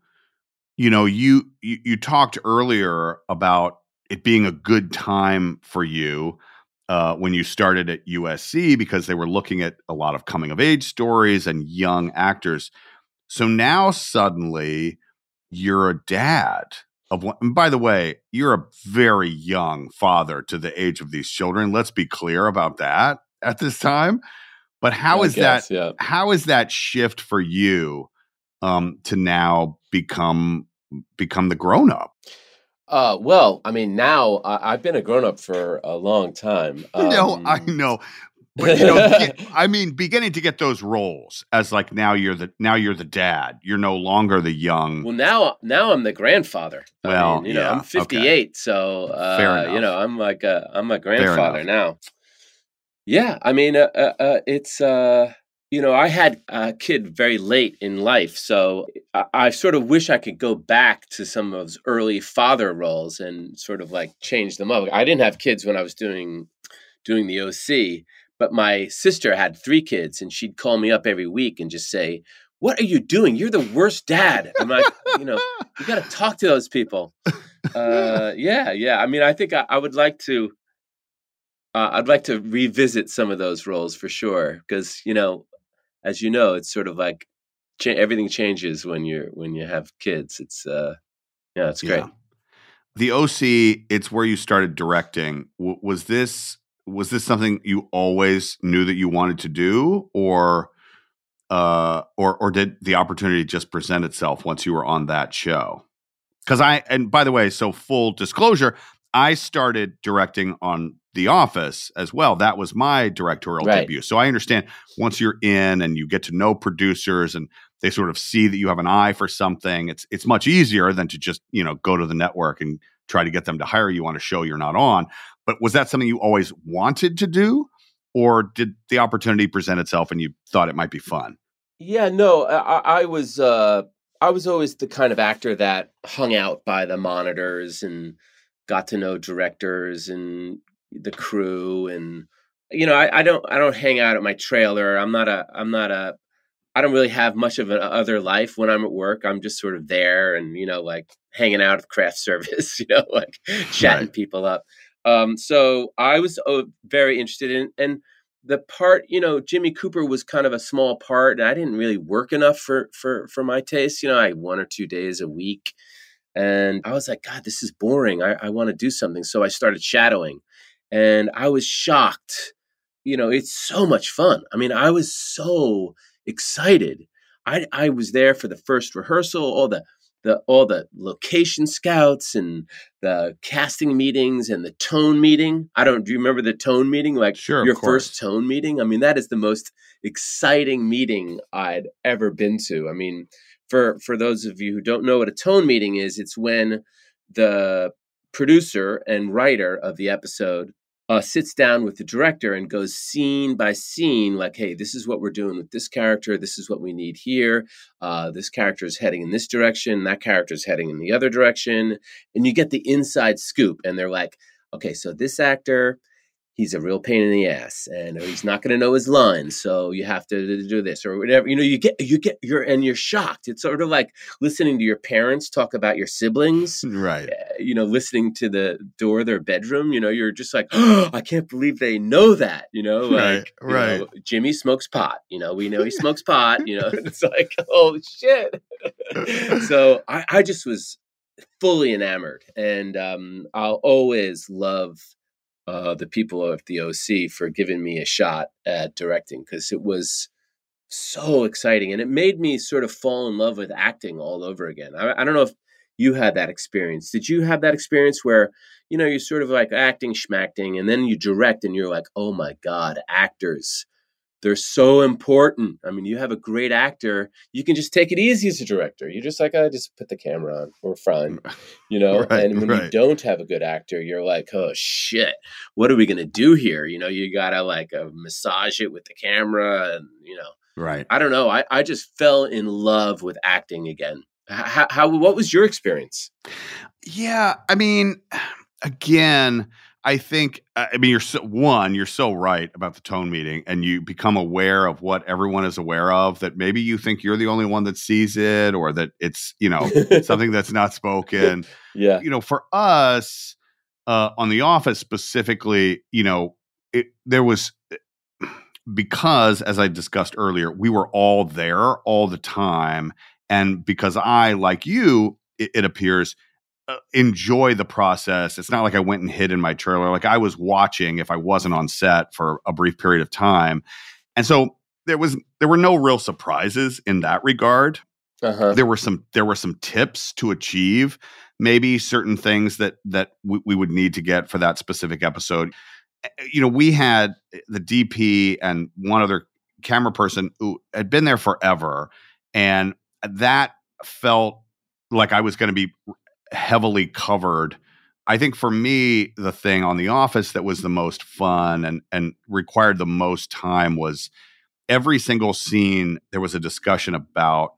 You talked earlier about it being a good time for you when you started at USC because they were looking at a lot of coming of age stories and young actors. So now suddenly you're a dad of one. And by the way, you're a very young father to the age of these children. Let's be clear about that at this time. But how is that shift for you to now become the grown-up? Well, I mean, now I've been a grown-up for a long time. I know. But I mean, beginning to get those roles as like now you're the dad. You're no longer the young. Well, now I'm the grandfather. Well, I'm 58, so fair enough. I'm a grandfather now. Yeah, I mean, it's I had a kid very late in life, so I sort of wish I could go back to some of those early father roles and sort of like change them up. I didn't have kids when I was doing the OC. But my sister had 3 kids, and she'd call me up every week and just say, "What are you doing? You're the worst dad." I'm like, you got to talk to those people. Yeah. I mean, I think I would like to. I'd like to revisit some of those roles for sure, because as you know, it's sort of like everything changes when you have kids. It's it's great. Yeah. The OC, it's where you started directing. Was this something you always knew that you wanted to do, or did the opportunity just present itself once you were on that show? Because and by the way, so full disclosure, I started directing on The Office as well. That was my directorial debut. So I understand once you're in and you get to know producers and they sort of see that you have an eye for something, it's much easier than to just, go to the network and try to get them to hire you on a show you're not on. But was that something you always wanted to do, or did the opportunity present itself and you thought it might be fun? Yeah, no, I was always the kind of actor that hung out by the monitors and got to know directors and the crew, and I don't hang out at my trailer. I don't really have much of an other life when I'm at work. I'm just sort of there and like hanging out at craft service, like chatting people up. So I was very interested in, and the part, Jimmy Cooper was kind of a small part, and I didn't really work enough for my taste. I had 1 or 2 days a week. And I was like, God, this is boring. I want to do something. So I started shadowing, and I was shocked. It's so much fun. I mean, I was so excited. I was there for the first rehearsal, all the location scouts and the casting meetings and the tone meeting. Do you remember the tone meeting? Like Sure, your of course. first tone meeting? I mean, that is the most exciting meeting I'd ever been to. I mean, for those of you who don't know what a tone meeting is, it's when the producer and writer of the episode sits down with the director and goes scene by scene, like, hey, this is what we're doing with this character. This is what we need here. This character is heading in this direction. That character is heading in the other direction. And you get the inside scoop. And they're like, okay, so this actor, he's a real pain in the ass, and he's not going to know his lines. So you have to do this or whatever. You're shocked. It's sort of like listening to your parents talk about your siblings, Right. Listening to the door of their bedroom, you're just like, oh, I can't believe they know that, Right. Jimmy smokes pot, we know he smokes pot, it's like, oh shit. So I just was fully enamored, and I'll always love the people of the OC for giving me a shot at directing, because it was so exciting, and it made me sort of fall in love with acting all over again. I don't know if you had that experience. Did you have that experience where, you're sort of like acting, schmacting, and then you direct and you're like, oh my God, actors, they're so important. I mean, you have a great actor, you can just take it easy as a director. You're just like, I just put the camera on, we're fine, Right, and when you don't have a good actor, you're like, oh shit, what are we going to do here? You got to massage it with the camera, and, Right. I don't know. I just fell in love with acting again. What was your experience? Yeah. I mean, again, I think, you're so right about the tone meeting, and you become aware of what everyone is aware of, that maybe you think you're the only one that sees it, or that it's, something that's not spoken. Yeah. For us, on The Office specifically, there was, because, as I discussed earlier, we were all there all the time. And because I, like you, it appears, enjoy the process. It's not like I went and hid in my trailer. Like, I was watching if I wasn't on set for a brief period of time. And so there were no real surprises in that regard. Uh-huh. There were some tips to achieve maybe certain things that we would need to get for that specific episode. We had the DP and one other camera person who had been there forever, and that felt like I was going to be heavily covered. I think for me, the thing on The Office that was the most fun and required the most time was every single scene. There was a discussion about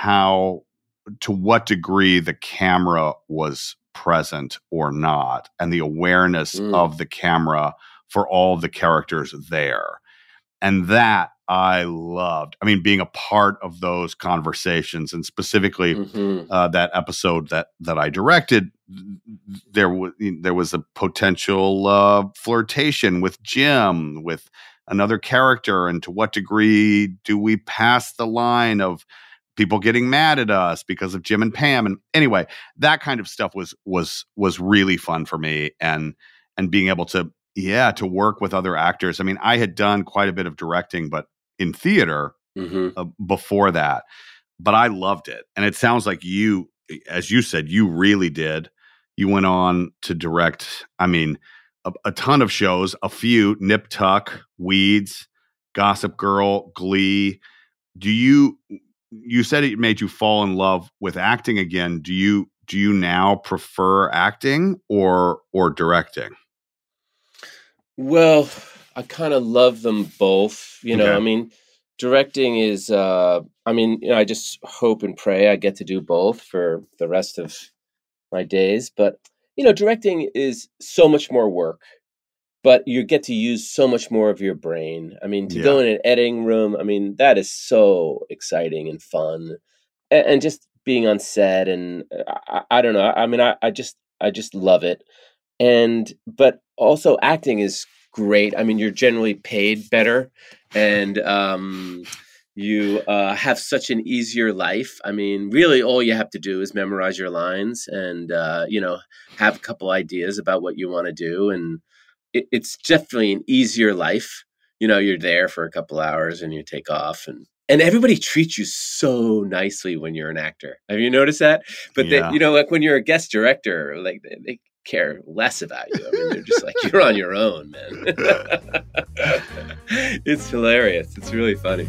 to what degree the camera was present or not, and the awareness of the camera for all the characters there. And that I loved. I mean, being a part of those conversations, and specifically that episode that I directed, there was a potential flirtation with Jim, with another character, and to what degree do we pass the line of people getting mad at us because of Jim and Pam? And anyway, that kind of stuff was really fun for me, and being able to work with other actors. I mean, I had done quite a bit of directing, but in theater before that, but I loved it. And it sounds like you, as you said, you really did. You went on to direct, I mean, a ton of shows, a few, Nip Tuck, Weeds, Gossip Girl, Glee. You said it made you fall in love with acting again. Do you now prefer acting or directing? Well, I kind of love them both. Okay. I mean, directing is, I just hope and pray I get to do both for the rest of my days. But, directing is so much more work, but you get to use so much more of your brain. I mean, to go in an editing room, I mean, that is so exciting and fun. And just being on set, and I don't know. I mean, I just love it. But also acting is great. I mean, you're generally paid better, and You have such an easier life. I mean, really, all you have to do is memorize your lines and, have a couple ideas about what you want to do. And it's definitely an easier life. You're there for a couple hours and you take off, and everybody treats you so nicely when you're an actor. Have you noticed that? But Yeah. like when you're a guest director, like they care less about you. I mean, they're just like, you're on your own, man. It's hilarious. It's really funny.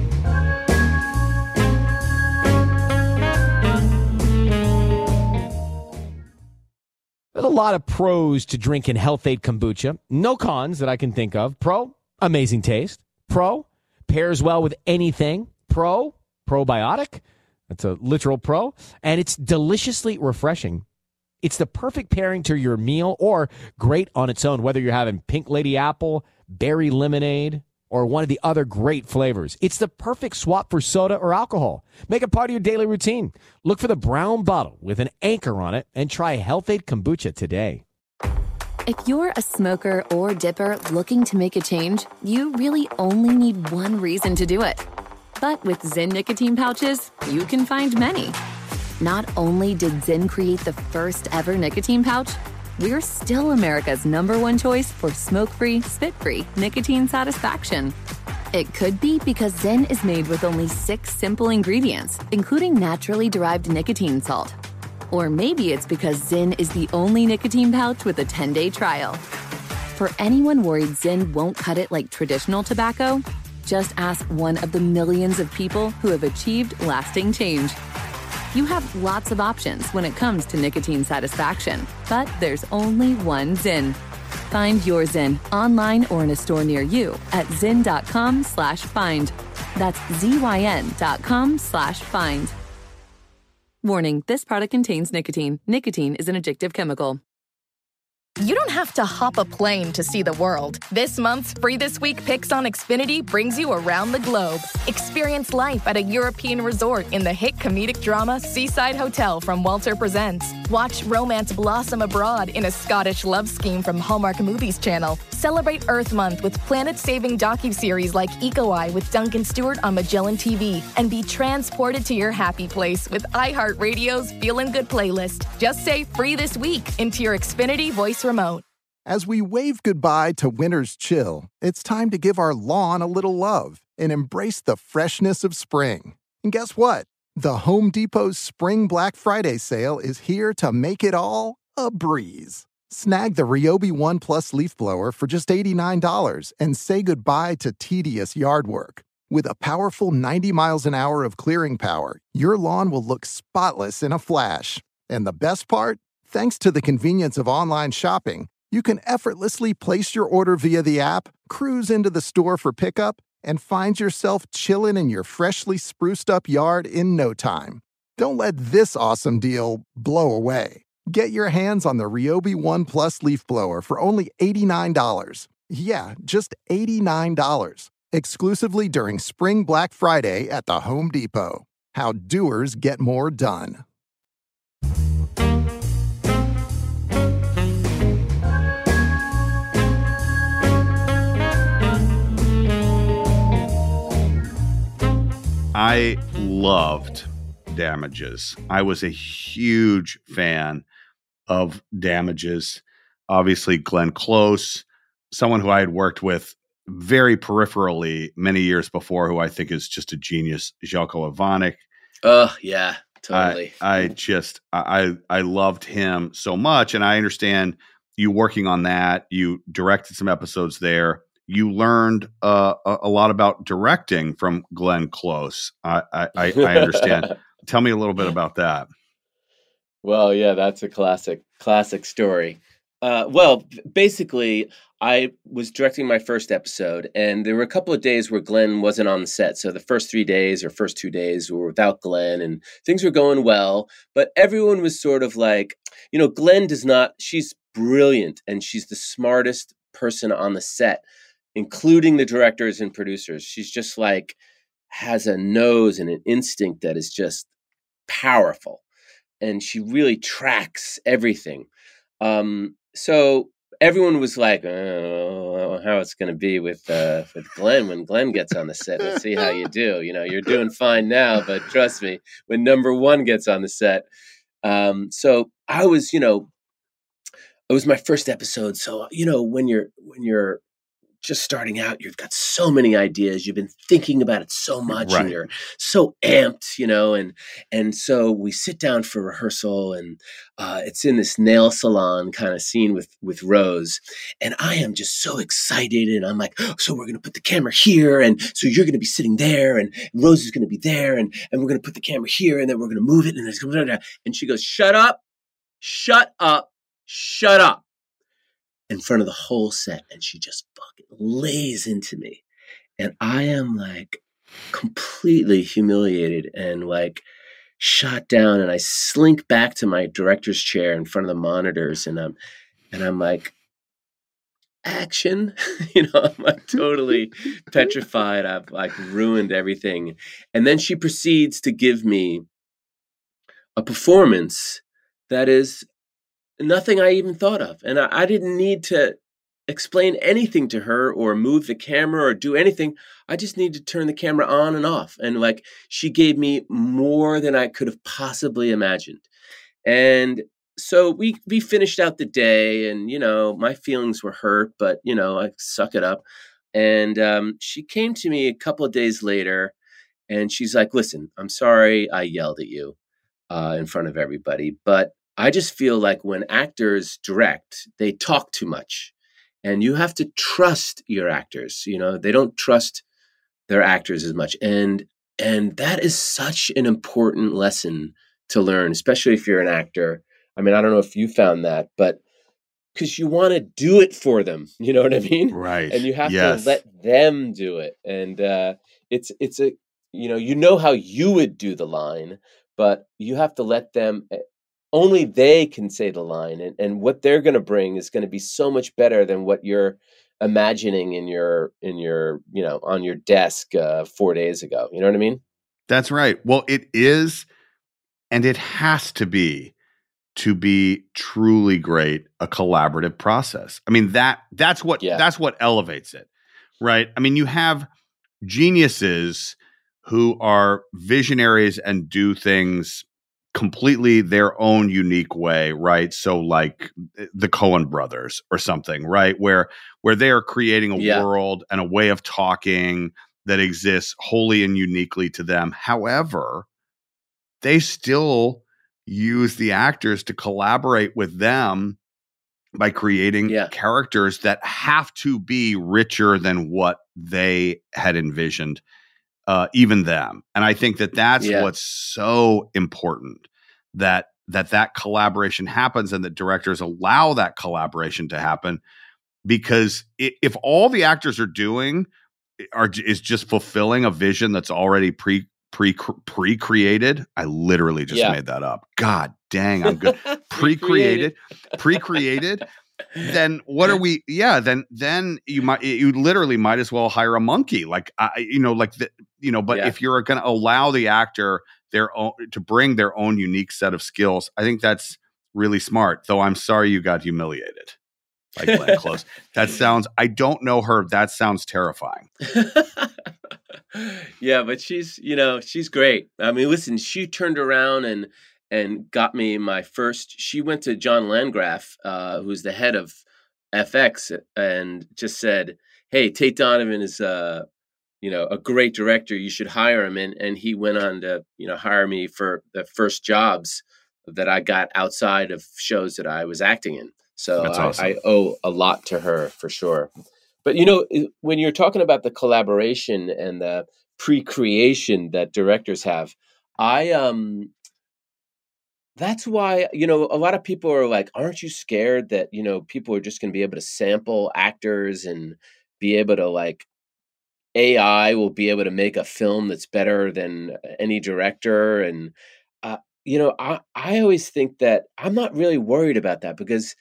There's a lot of pros to drinking Health-Ade kombucha. No cons that I can think of. Pro, amazing taste. Pro, pairs well with anything. Pro, probiotic. That's a literal pro. And it's deliciously refreshing. It's the perfect pairing to your meal or great on its own, whether you're having pink lady apple, berry lemonade, or one of the other great flavors. It's the perfect swap for soda or alcohol. Make it part of your daily routine. Look for the brown bottle with an anchor on it and try Health-Ade kombucha today. If you're a smoker or dipper looking to make a change, you really only need one reason to do it. But with Zyn nicotine pouches, you can find many. Not only did Zyn create the first ever nicotine pouch, we're still America's #1 choice for smoke-free, spit-free nicotine satisfaction. It could be because Zyn is made with only 6 simple ingredients, including naturally derived nicotine salt. Or maybe it's because Zyn is the only nicotine pouch with a 10-day trial. For anyone worried Zyn won't cut it like traditional tobacco, just ask one of the millions of people who have achieved lasting change. You have lots of options when it comes to nicotine satisfaction, but there's only one Zyn. Find your Zyn online or in a store near you at zyn.com/find. That's ZYN.com/find. Warning, this product contains nicotine. Nicotine is an addictive chemical. You don't have to hop a plane to see the world. This month's Free This Week Picks on Xfinity brings you around the globe. Experience life at a European resort in the hit comedic drama Seaside Hotel from Walter Presents. Watch romance blossom abroad in a Scottish love scheme from Hallmark Movies Channel. Celebrate Earth Month with planet-saving docuseries like Eco Eye with Duncan Stewart on Magellan TV. And be transported to your happy place with iHeartRadio's Feelin' Good playlist. Just say Free This Week into your Xfinity voice remote. As we wave goodbye to winter's chill, it's time to give our lawn a little love and embrace the freshness of spring. And guess what? The Home Depot's Spring Black Friday sale is here to make it all a breeze. Snag the Ryobi One Plus leaf blower for just $89 and say goodbye to tedious yard work. With a powerful 90 miles an hour of clearing power, your lawn will look spotless in a flash. And the best part? Thanks to the convenience of online shopping, you can effortlessly place your order via the app, cruise into the store for pickup, and find yourself chilling in your freshly spruced up yard in no time. Don't let this awesome deal blow away. Get your hands on the Ryobi One Plus leaf blower for only $89. Yeah, just $89. Exclusively during Spring Black Friday at the Home Depot. How doers get more done. I loved Damages. I was a huge fan of Damages. Obviously, Glenn Close, someone who I had worked with very peripherally many years before, who I think is just a genius, Željko Ivanek. Oh, yeah, totally. I loved him so much. And I understand you working on that. You directed some episodes there. You learned a lot about directing from Glenn Close. I understand. Tell me a little bit about that. Well, yeah, that's a classic story. Well, basically, I was directing my first episode, and there were a couple of days where Glenn wasn't on the set. So the first 3 days or first 2 days were without Glenn, and things were going well. But everyone was sort of like, Glenn she's brilliant, and she's the smartest person on the set, including the directors and producers. She's just like, has a nose and an instinct that is just powerful. And she really tracks everything. So everyone was like, "Oh, how it's going to be with Glenn when Glenn gets on the set. Let's see how you do. You're doing fine now, but trust me, when number one gets on the set." So I was, it was my first episode. So when you're just starting out, you've got so many ideas. You've been thinking about it so much, Right. and you're so amped, and so we sit down for rehearsal, and it's in this nail salon kind of scene with Rose, and I am just so excited, and I'm like, oh, so we're going to put the camera here, and so you're going to be sitting there, and Rose is going to be there, and we're going to put the camera here, and then we're going to move it, and there's and she goes, shut up, shut up, shut up, in front of the whole set, and she just fucking lays into me, and I am like completely humiliated and like shot down, and I slink back to my director's chair in front of the monitors, and I'm like, action. I'm like totally petrified. I've like ruined everything. And then she proceeds to give me a performance that is nothing I even thought of. And I didn't need to explain anything to her or move the camera or do anything. I just need to turn the camera on and off. And like, she gave me more than I could have possibly imagined. And so we finished out the day, and, my feelings were hurt, but, I suck it up. And she came to me a couple of days later, and she's like, listen, I'm sorry I yelled at you in front of everybody, but I just feel like when actors direct, they talk too much, and you have to trust your actors. They don't trust their actors as much. And that is such an important lesson to learn, especially if you're an actor. I mean, I don't know if you found that, but because you want to do it for them, you know what I mean? Right. And you have Yes. to let them do it. And it's a, how you would do the line, but you have to let them. Only they can say the line, and what they're going to bring is going to be so much better than what you're imagining in your on your desk 4 days ago. You know what I mean? That's right. Well, it is, and it has to be truly great, a collaborative process. I mean, that's what elevates it, right? I mean, you have geniuses who are visionaries and do things completely their own unique way, right? So like the Coen brothers or something, right? Where they are creating a world and a way of talking that exists wholly and uniquely to them. However, they still use the actors to collaborate with them by creating characters that have to be richer than what they had envisioned, even them. And I think that's what's so important, that collaboration happens and that directors allow that collaboration to happen, because if all the actors are doing is just fulfilling a vision that's already pre-created. I literally just made that up. God dang, I'm good. Pre-created. Then what are we? Yeah. Then you literally might as well hire a monkey. But if you're going to allow the actor to bring their own unique set of skills, I think that's really smart. Though I'm sorry you got humiliated by Glenn Close. I don't know her. That sounds terrifying. Yeah, but she's great. I mean, listen, she turned around and got me my first. She went to John Landgraf, who's the head of FX, and just said, "Hey, Tate Donovan is a great director. You should hire him." And he went on to hire me for the first jobs that I got outside of shows that I was acting in. So that's awesome. I owe a lot to her for sure. But when you're talking about the collaboration and the pre-creation that directors have, that's why, a lot of people are like, aren't you scared that, people are just going to be able to sample actors and be able to like, AI will be able to make a film that's better than any director? And, I always think that I'm not really worried about that because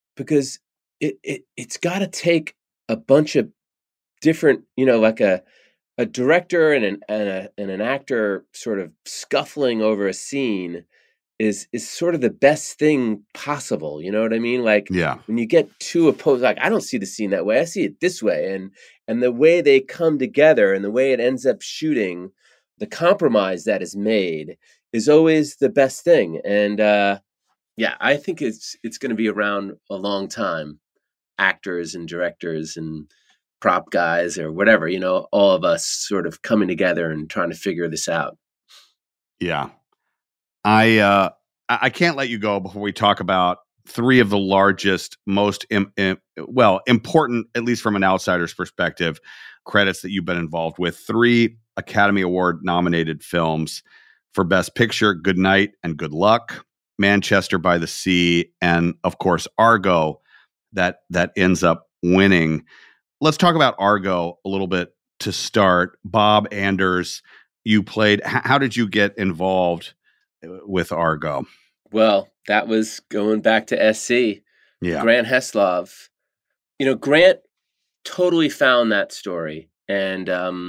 it's got to take a bunch of different, like a director and an actor sort of scuffling over a scene is sort of the best thing possible. You know what I mean? Like Yeah. when you get two opposed, like I don't see the scene that way. I see it this way. And the way they come together and the way it ends up shooting, the compromise that is made is always the best thing. And yeah, I think it's going to be around a long time. Actors and directors and prop guys or whatever, you know, all of us sort of coming together and trying to figure this out. Yeah. I can't let you go before we talk about three of the largest, most important, at least from an outsider's perspective, credits that you've been involved with. 3 Academy Award nominated films for Best Picture: Good Night and Good Luck, Manchester by the Sea, and of course Argo, that ends up winning. Let's talk about Argo a little bit to start. Bob Anders, you played. How did you get involved with Argo? Well, that was going back to SC. Yeah. Grant Heslov. You know, Grant totally found that story and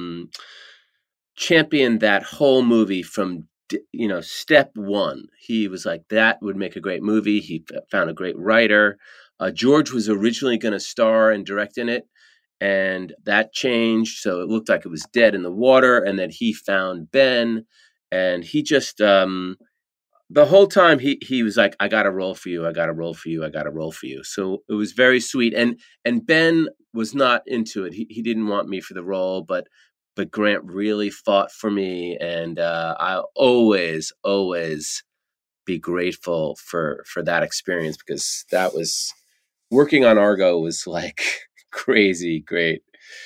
championed that whole movie from, you know, step one. He was like, that would make a great movie. He found a great writer. George was originally going to star and direct in it, and that changed. So it looked like it was dead in the water. And then he found Ben, and he just, the whole time he was like, I got a role for you. I got a role for you. I got a role for you. So it was very sweet. And Ben was not into it. He didn't want me for the role, but Grant really fought for me. And I'll always be grateful for that experience, because that was, working on Argo was like crazy, great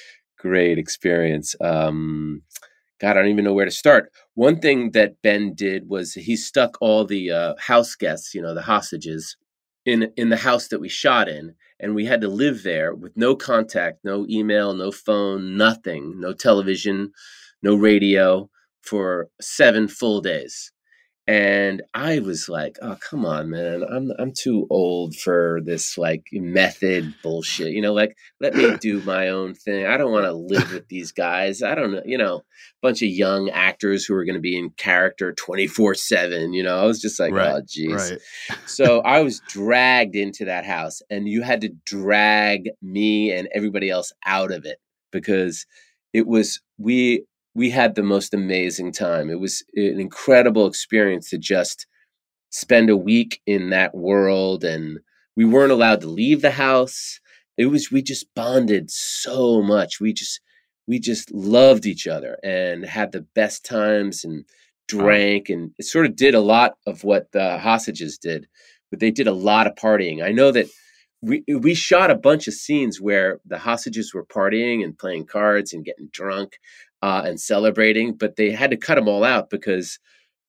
experience. God, I don't even know where to start. One thing that Ben did was he stuck all the house guests, you know, the hostages, in the house that we shot in, and we had to live there with no contact, no email, no phone, nothing, no television, no radio for 7 full days. And I was like, oh, come on, man. I'm too old for this like method bullshit. You know, like, let me do my own thing. I don't want to live with these guys. I don't know, you know, bunch of young actors who are going to be in character 24/7. You know, I was just like, oh, geez. Right. So I was dragged into that house, and you had to drag me and everybody else out of it, because it was, we had the most amazing time. It was an incredible experience to just spend a week in that world, and we weren't allowed to leave the house. We just bonded so much. We just loved each other and had the best times and drank, and it sort of did a lot of what the hostages did, but they did a lot of partying. I know that we shot a bunch of scenes where the hostages were partying and playing cards and getting drunk and celebrating, but they had to cut them all out because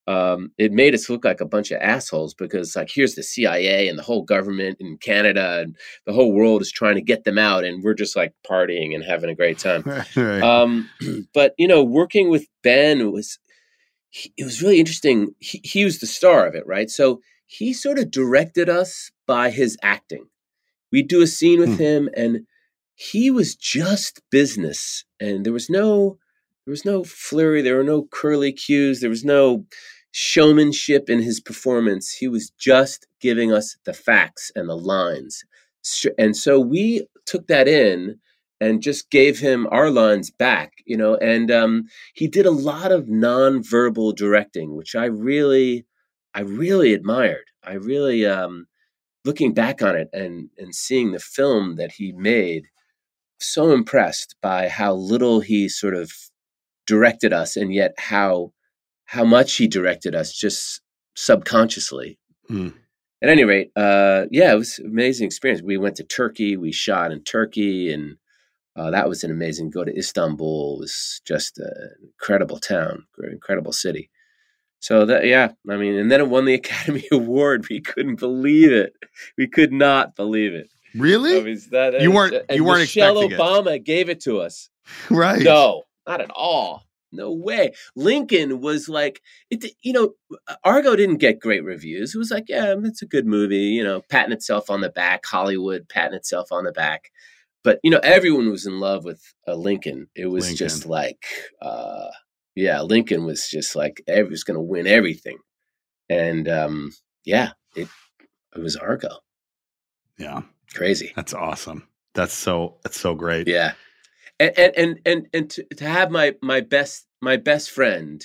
it made us look like a bunch of assholes, because like, here's the CIA and the whole government in Canada and the whole world is trying to get them out, and we're just like partying and having a great time. Right. But you know, working with Ben, it was really interesting. He was the star of it, right? So he sort of directed us by his acting. We'd do a scene with him, and he was just business, and there was no flurry. There were no curly cues. There was no showmanship in his performance. He was just giving us the facts and the lines. And so we took that in and just gave him our lines back, you know, and he did a lot of nonverbal directing, which I really admired. I really, looking back on it and seeing the film that he made, so impressed by how little he sort of directed us, and yet how much he directed us just subconsciously. At any rate, it was an amazing experience. We went to Turkey, we shot in Turkey, and that was an amazing. Go to Istanbul, it was just an incredible town, incredible city. So that, yeah, I mean, and then it won the Academy Award. We couldn't believe it. We could not believe it. Really? I mean, you weren't Michelle expecting Obama gave it to us. Right. No, not at all. No way. Lincoln was like, you know, Argo didn't get great reviews. It was like, yeah, it's a good movie, you know, patting itself on the back, Hollywood patting itself on the back. But, you know, everyone was in love with Lincoln. It was just like, Lincoln was just like, he was going to win everything. And yeah, it was Argo. Yeah. Crazy. That's awesome. That's so great. Yeah. And to have my best friend,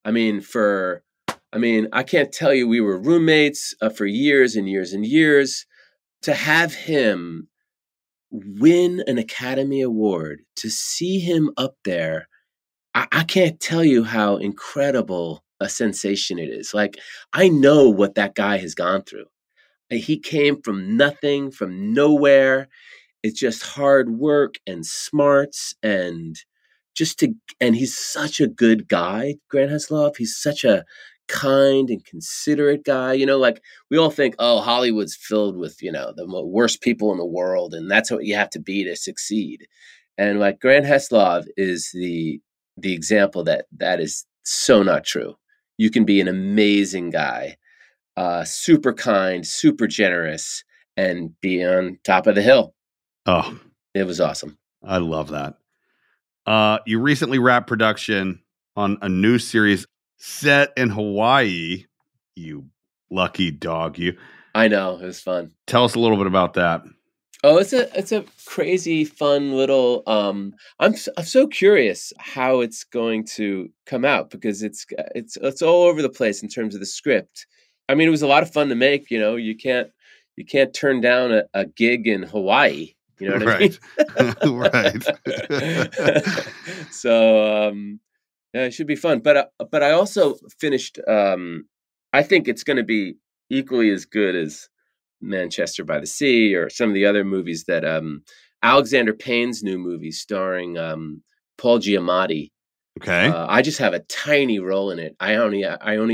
I can't tell you, we were roommates for years and years and years. To have him win an Academy Award, to see him up there, I can't tell you how incredible a sensation it is. Like, I know what that guy has gone through. He came from nothing, from nowhere. It's just hard work and smarts and he's such a good guy, Grant Heslov. He's such a kind and considerate guy. Like, we all think, oh, Hollywood's filled with, the worst people in the world, and that's what you have to be to succeed. And like, Grant Heslov is the example that is so not true. You can be an amazing guy, super kind, super generous, and be on top of the hill. Oh, it was awesome. I love that. You recently wrapped production on a new series set in Hawaii. You lucky dog, you. I know, it was fun. Tell us a little bit about that. Oh, it's a crazy, fun little. I'm so curious how it's going to come out, because it's all over the place in terms of the script. I mean, it was a lot of fun to make. You can't turn down a gig in Hawaii. You know what I mean? Right. So yeah, it should be fun. But I also finished. I think it's going to be equally as good as Manchester by the Sea or some of the other movies that Alexander Payne's new movie starring Paul Giamatti. Okay. I just have a tiny role in it. I only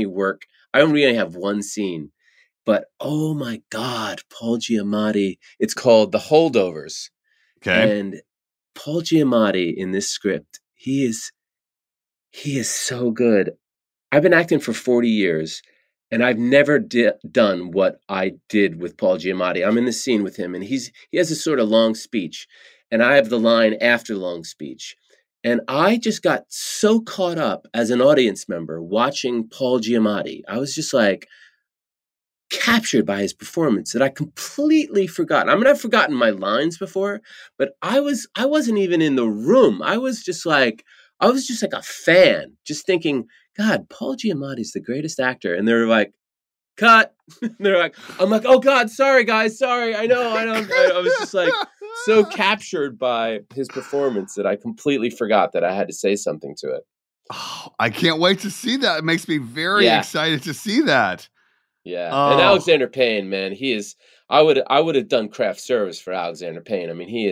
have one scene. But oh my God, Paul Giamatti. It's called The Holdovers. Okay. And Paul Giamatti in this script, he is so good. I've been acting for 40 years, and I've never done what I did with Paul Giamatti. I'm in the scene with him, and he has a sort of long speech, and I have the line after the long speech. And I just got so caught up as an audience member watching Paul Giamatti. I was just like, captured by his performance that I completely forgot. I mean, I've forgotten my lines before, but I wasn't even in the room. I was just like a fan, just thinking, God, Paul Giamatti's the greatest actor. And they're like, cut. They're like, I'm like, oh God, sorry guys, sorry. I know. I was just like so captured by his performance that I completely forgot that I had to say something to it. Oh, I can't wait to see that. It makes me very excited to see that. Yeah. And Alexander Payne, man, he is, I would have done craft service for Alexander Payne. I mean, he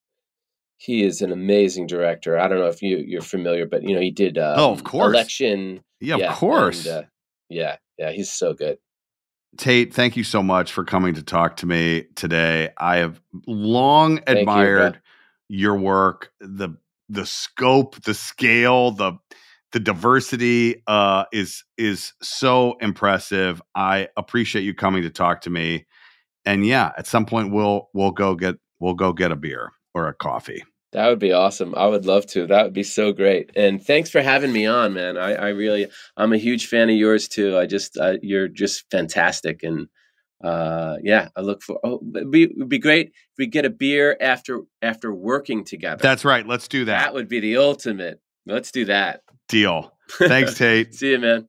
is an amazing director. I don't know if you're familiar, but he did of course. Election. Yeah, of course. And, yeah, he's so good. Tate, thank you so much for coming to talk to me today. I have long admired your work, the scope, the scale, the diversity is so impressive. I appreciate you coming to talk to me. And yeah, at some point we'll go get a beer or a coffee. That would be awesome. I would love to. That would be so great. And thanks for having me on, man. I'm a huge fan of yours too. You're just fantastic. And I look for, it'd be great if we get a beer after working together. That's right. Let's do that. That would be the ultimate. Let's do that. Deal. Thanks, Tate. See you, man.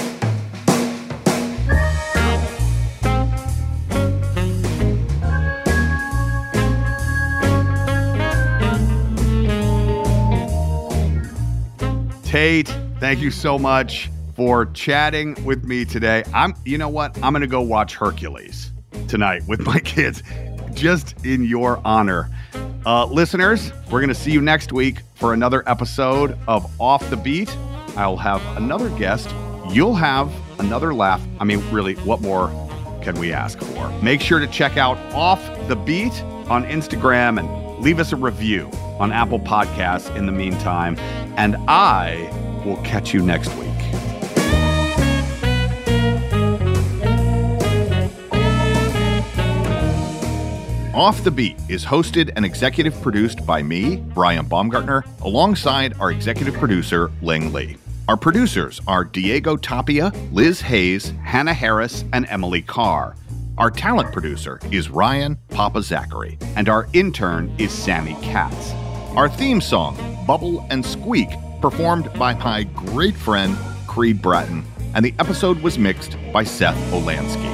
Tate, thank you so much for chatting with me today. You know what? I'm going to go watch Hercules tonight with my kids, just in your honor. Listeners, we're going to see you next week for another episode of Off the Beat. I'll have another guest. You'll have another laugh. I mean, really, what more can we ask for? Make sure to check out Off the Beat on Instagram and leave us a review on Apple Podcasts in the meantime. And I will catch you next week. Off the Beat is hosted and executive produced by me, Brian Baumgartner, alongside our executive producer, Ling Lee. Our producers are Diego Tapia, Liz Hayes, Hannah Harris, and Emily Carr. Our talent producer is Ryan Papa Zachary, and our intern is Sammy Katz. Our theme song, Bubble and Squeak, performed by my great friend, Creed Bratton, and the episode was mixed by Seth Olansky.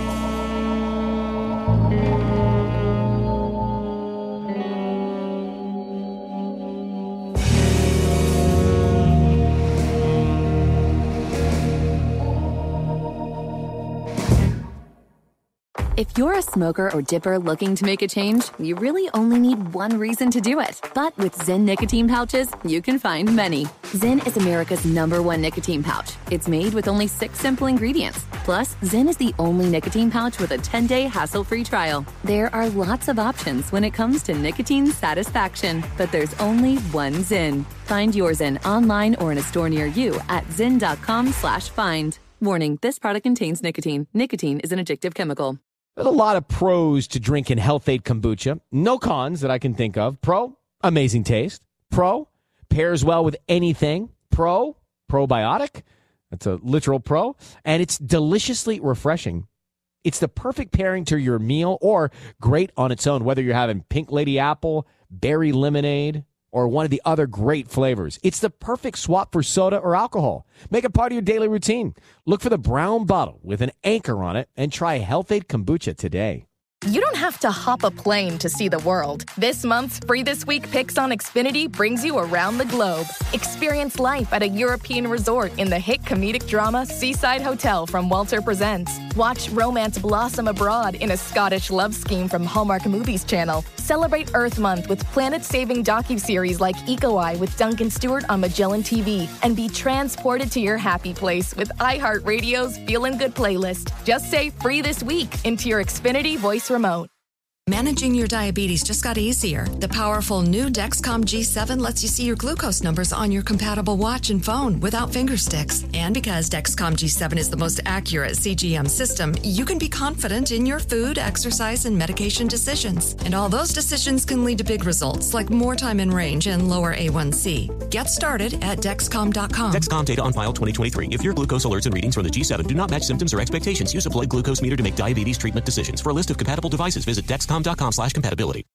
If you're a smoker or dipper looking to make a change, you really only need one reason to do it. But with Zyn nicotine pouches, you can find many. Zyn is America's #1 nicotine pouch. It's made with only 6 simple ingredients. Plus, Zyn is the only nicotine pouch with a 10-day hassle-free trial. There are lots of options when it comes to nicotine satisfaction, but there's only one Zyn. Find your Zyn online or in a store near you at zyn.com/find. Warning, this product contains nicotine. Nicotine is an addictive chemical. There's a lot of pros to drinking Health-Ade kombucha. No cons that I can think of. Pro, amazing taste. Pro, pairs well with anything. Pro, probiotic. That's a literal pro. And it's deliciously refreshing. It's the perfect pairing to your meal or great on its own, whether you're having pink lady apple, berry lemonade, or one of the other great flavors. It's the perfect swap for soda or alcohol. Make it part of your daily routine. Look for the brown bottle with an anchor on it and try Health-Ade kombucha today. You don't have to hop a plane to see the world. This month's Free This Week Picks on Xfinity brings you around the globe. Experience life at a European resort in the hit comedic drama Seaside Hotel from Walter Presents. Watch romance blossom abroad in a Scottish love scheme from Hallmark Movies Channel. Celebrate Earth Month with planet-saving docuseries like Eco Eye with Duncan Stewart on Magellan TV. And be transported to your happy place with iHeartRadio's Feelin' Good playlist. Just say Free This Week into your Xfinity voice remote. Managing your diabetes just got easier. The powerful new Dexcom G7 lets you see your glucose numbers on your compatible watch and phone without finger sticks. And because Dexcom G7 is the most accurate CGM system, you can be confident in your food, exercise, and medication decisions. And all those decisions can lead to big results, like more time in range and lower A1C. Get started at Dexcom.com. Dexcom data on file 2023. If your glucose alerts and readings from the G7 do not match symptoms or expectations, use a blood glucose meter to make diabetes treatment decisions. For a list of compatible devices, visit Dexcom.com/compatibility.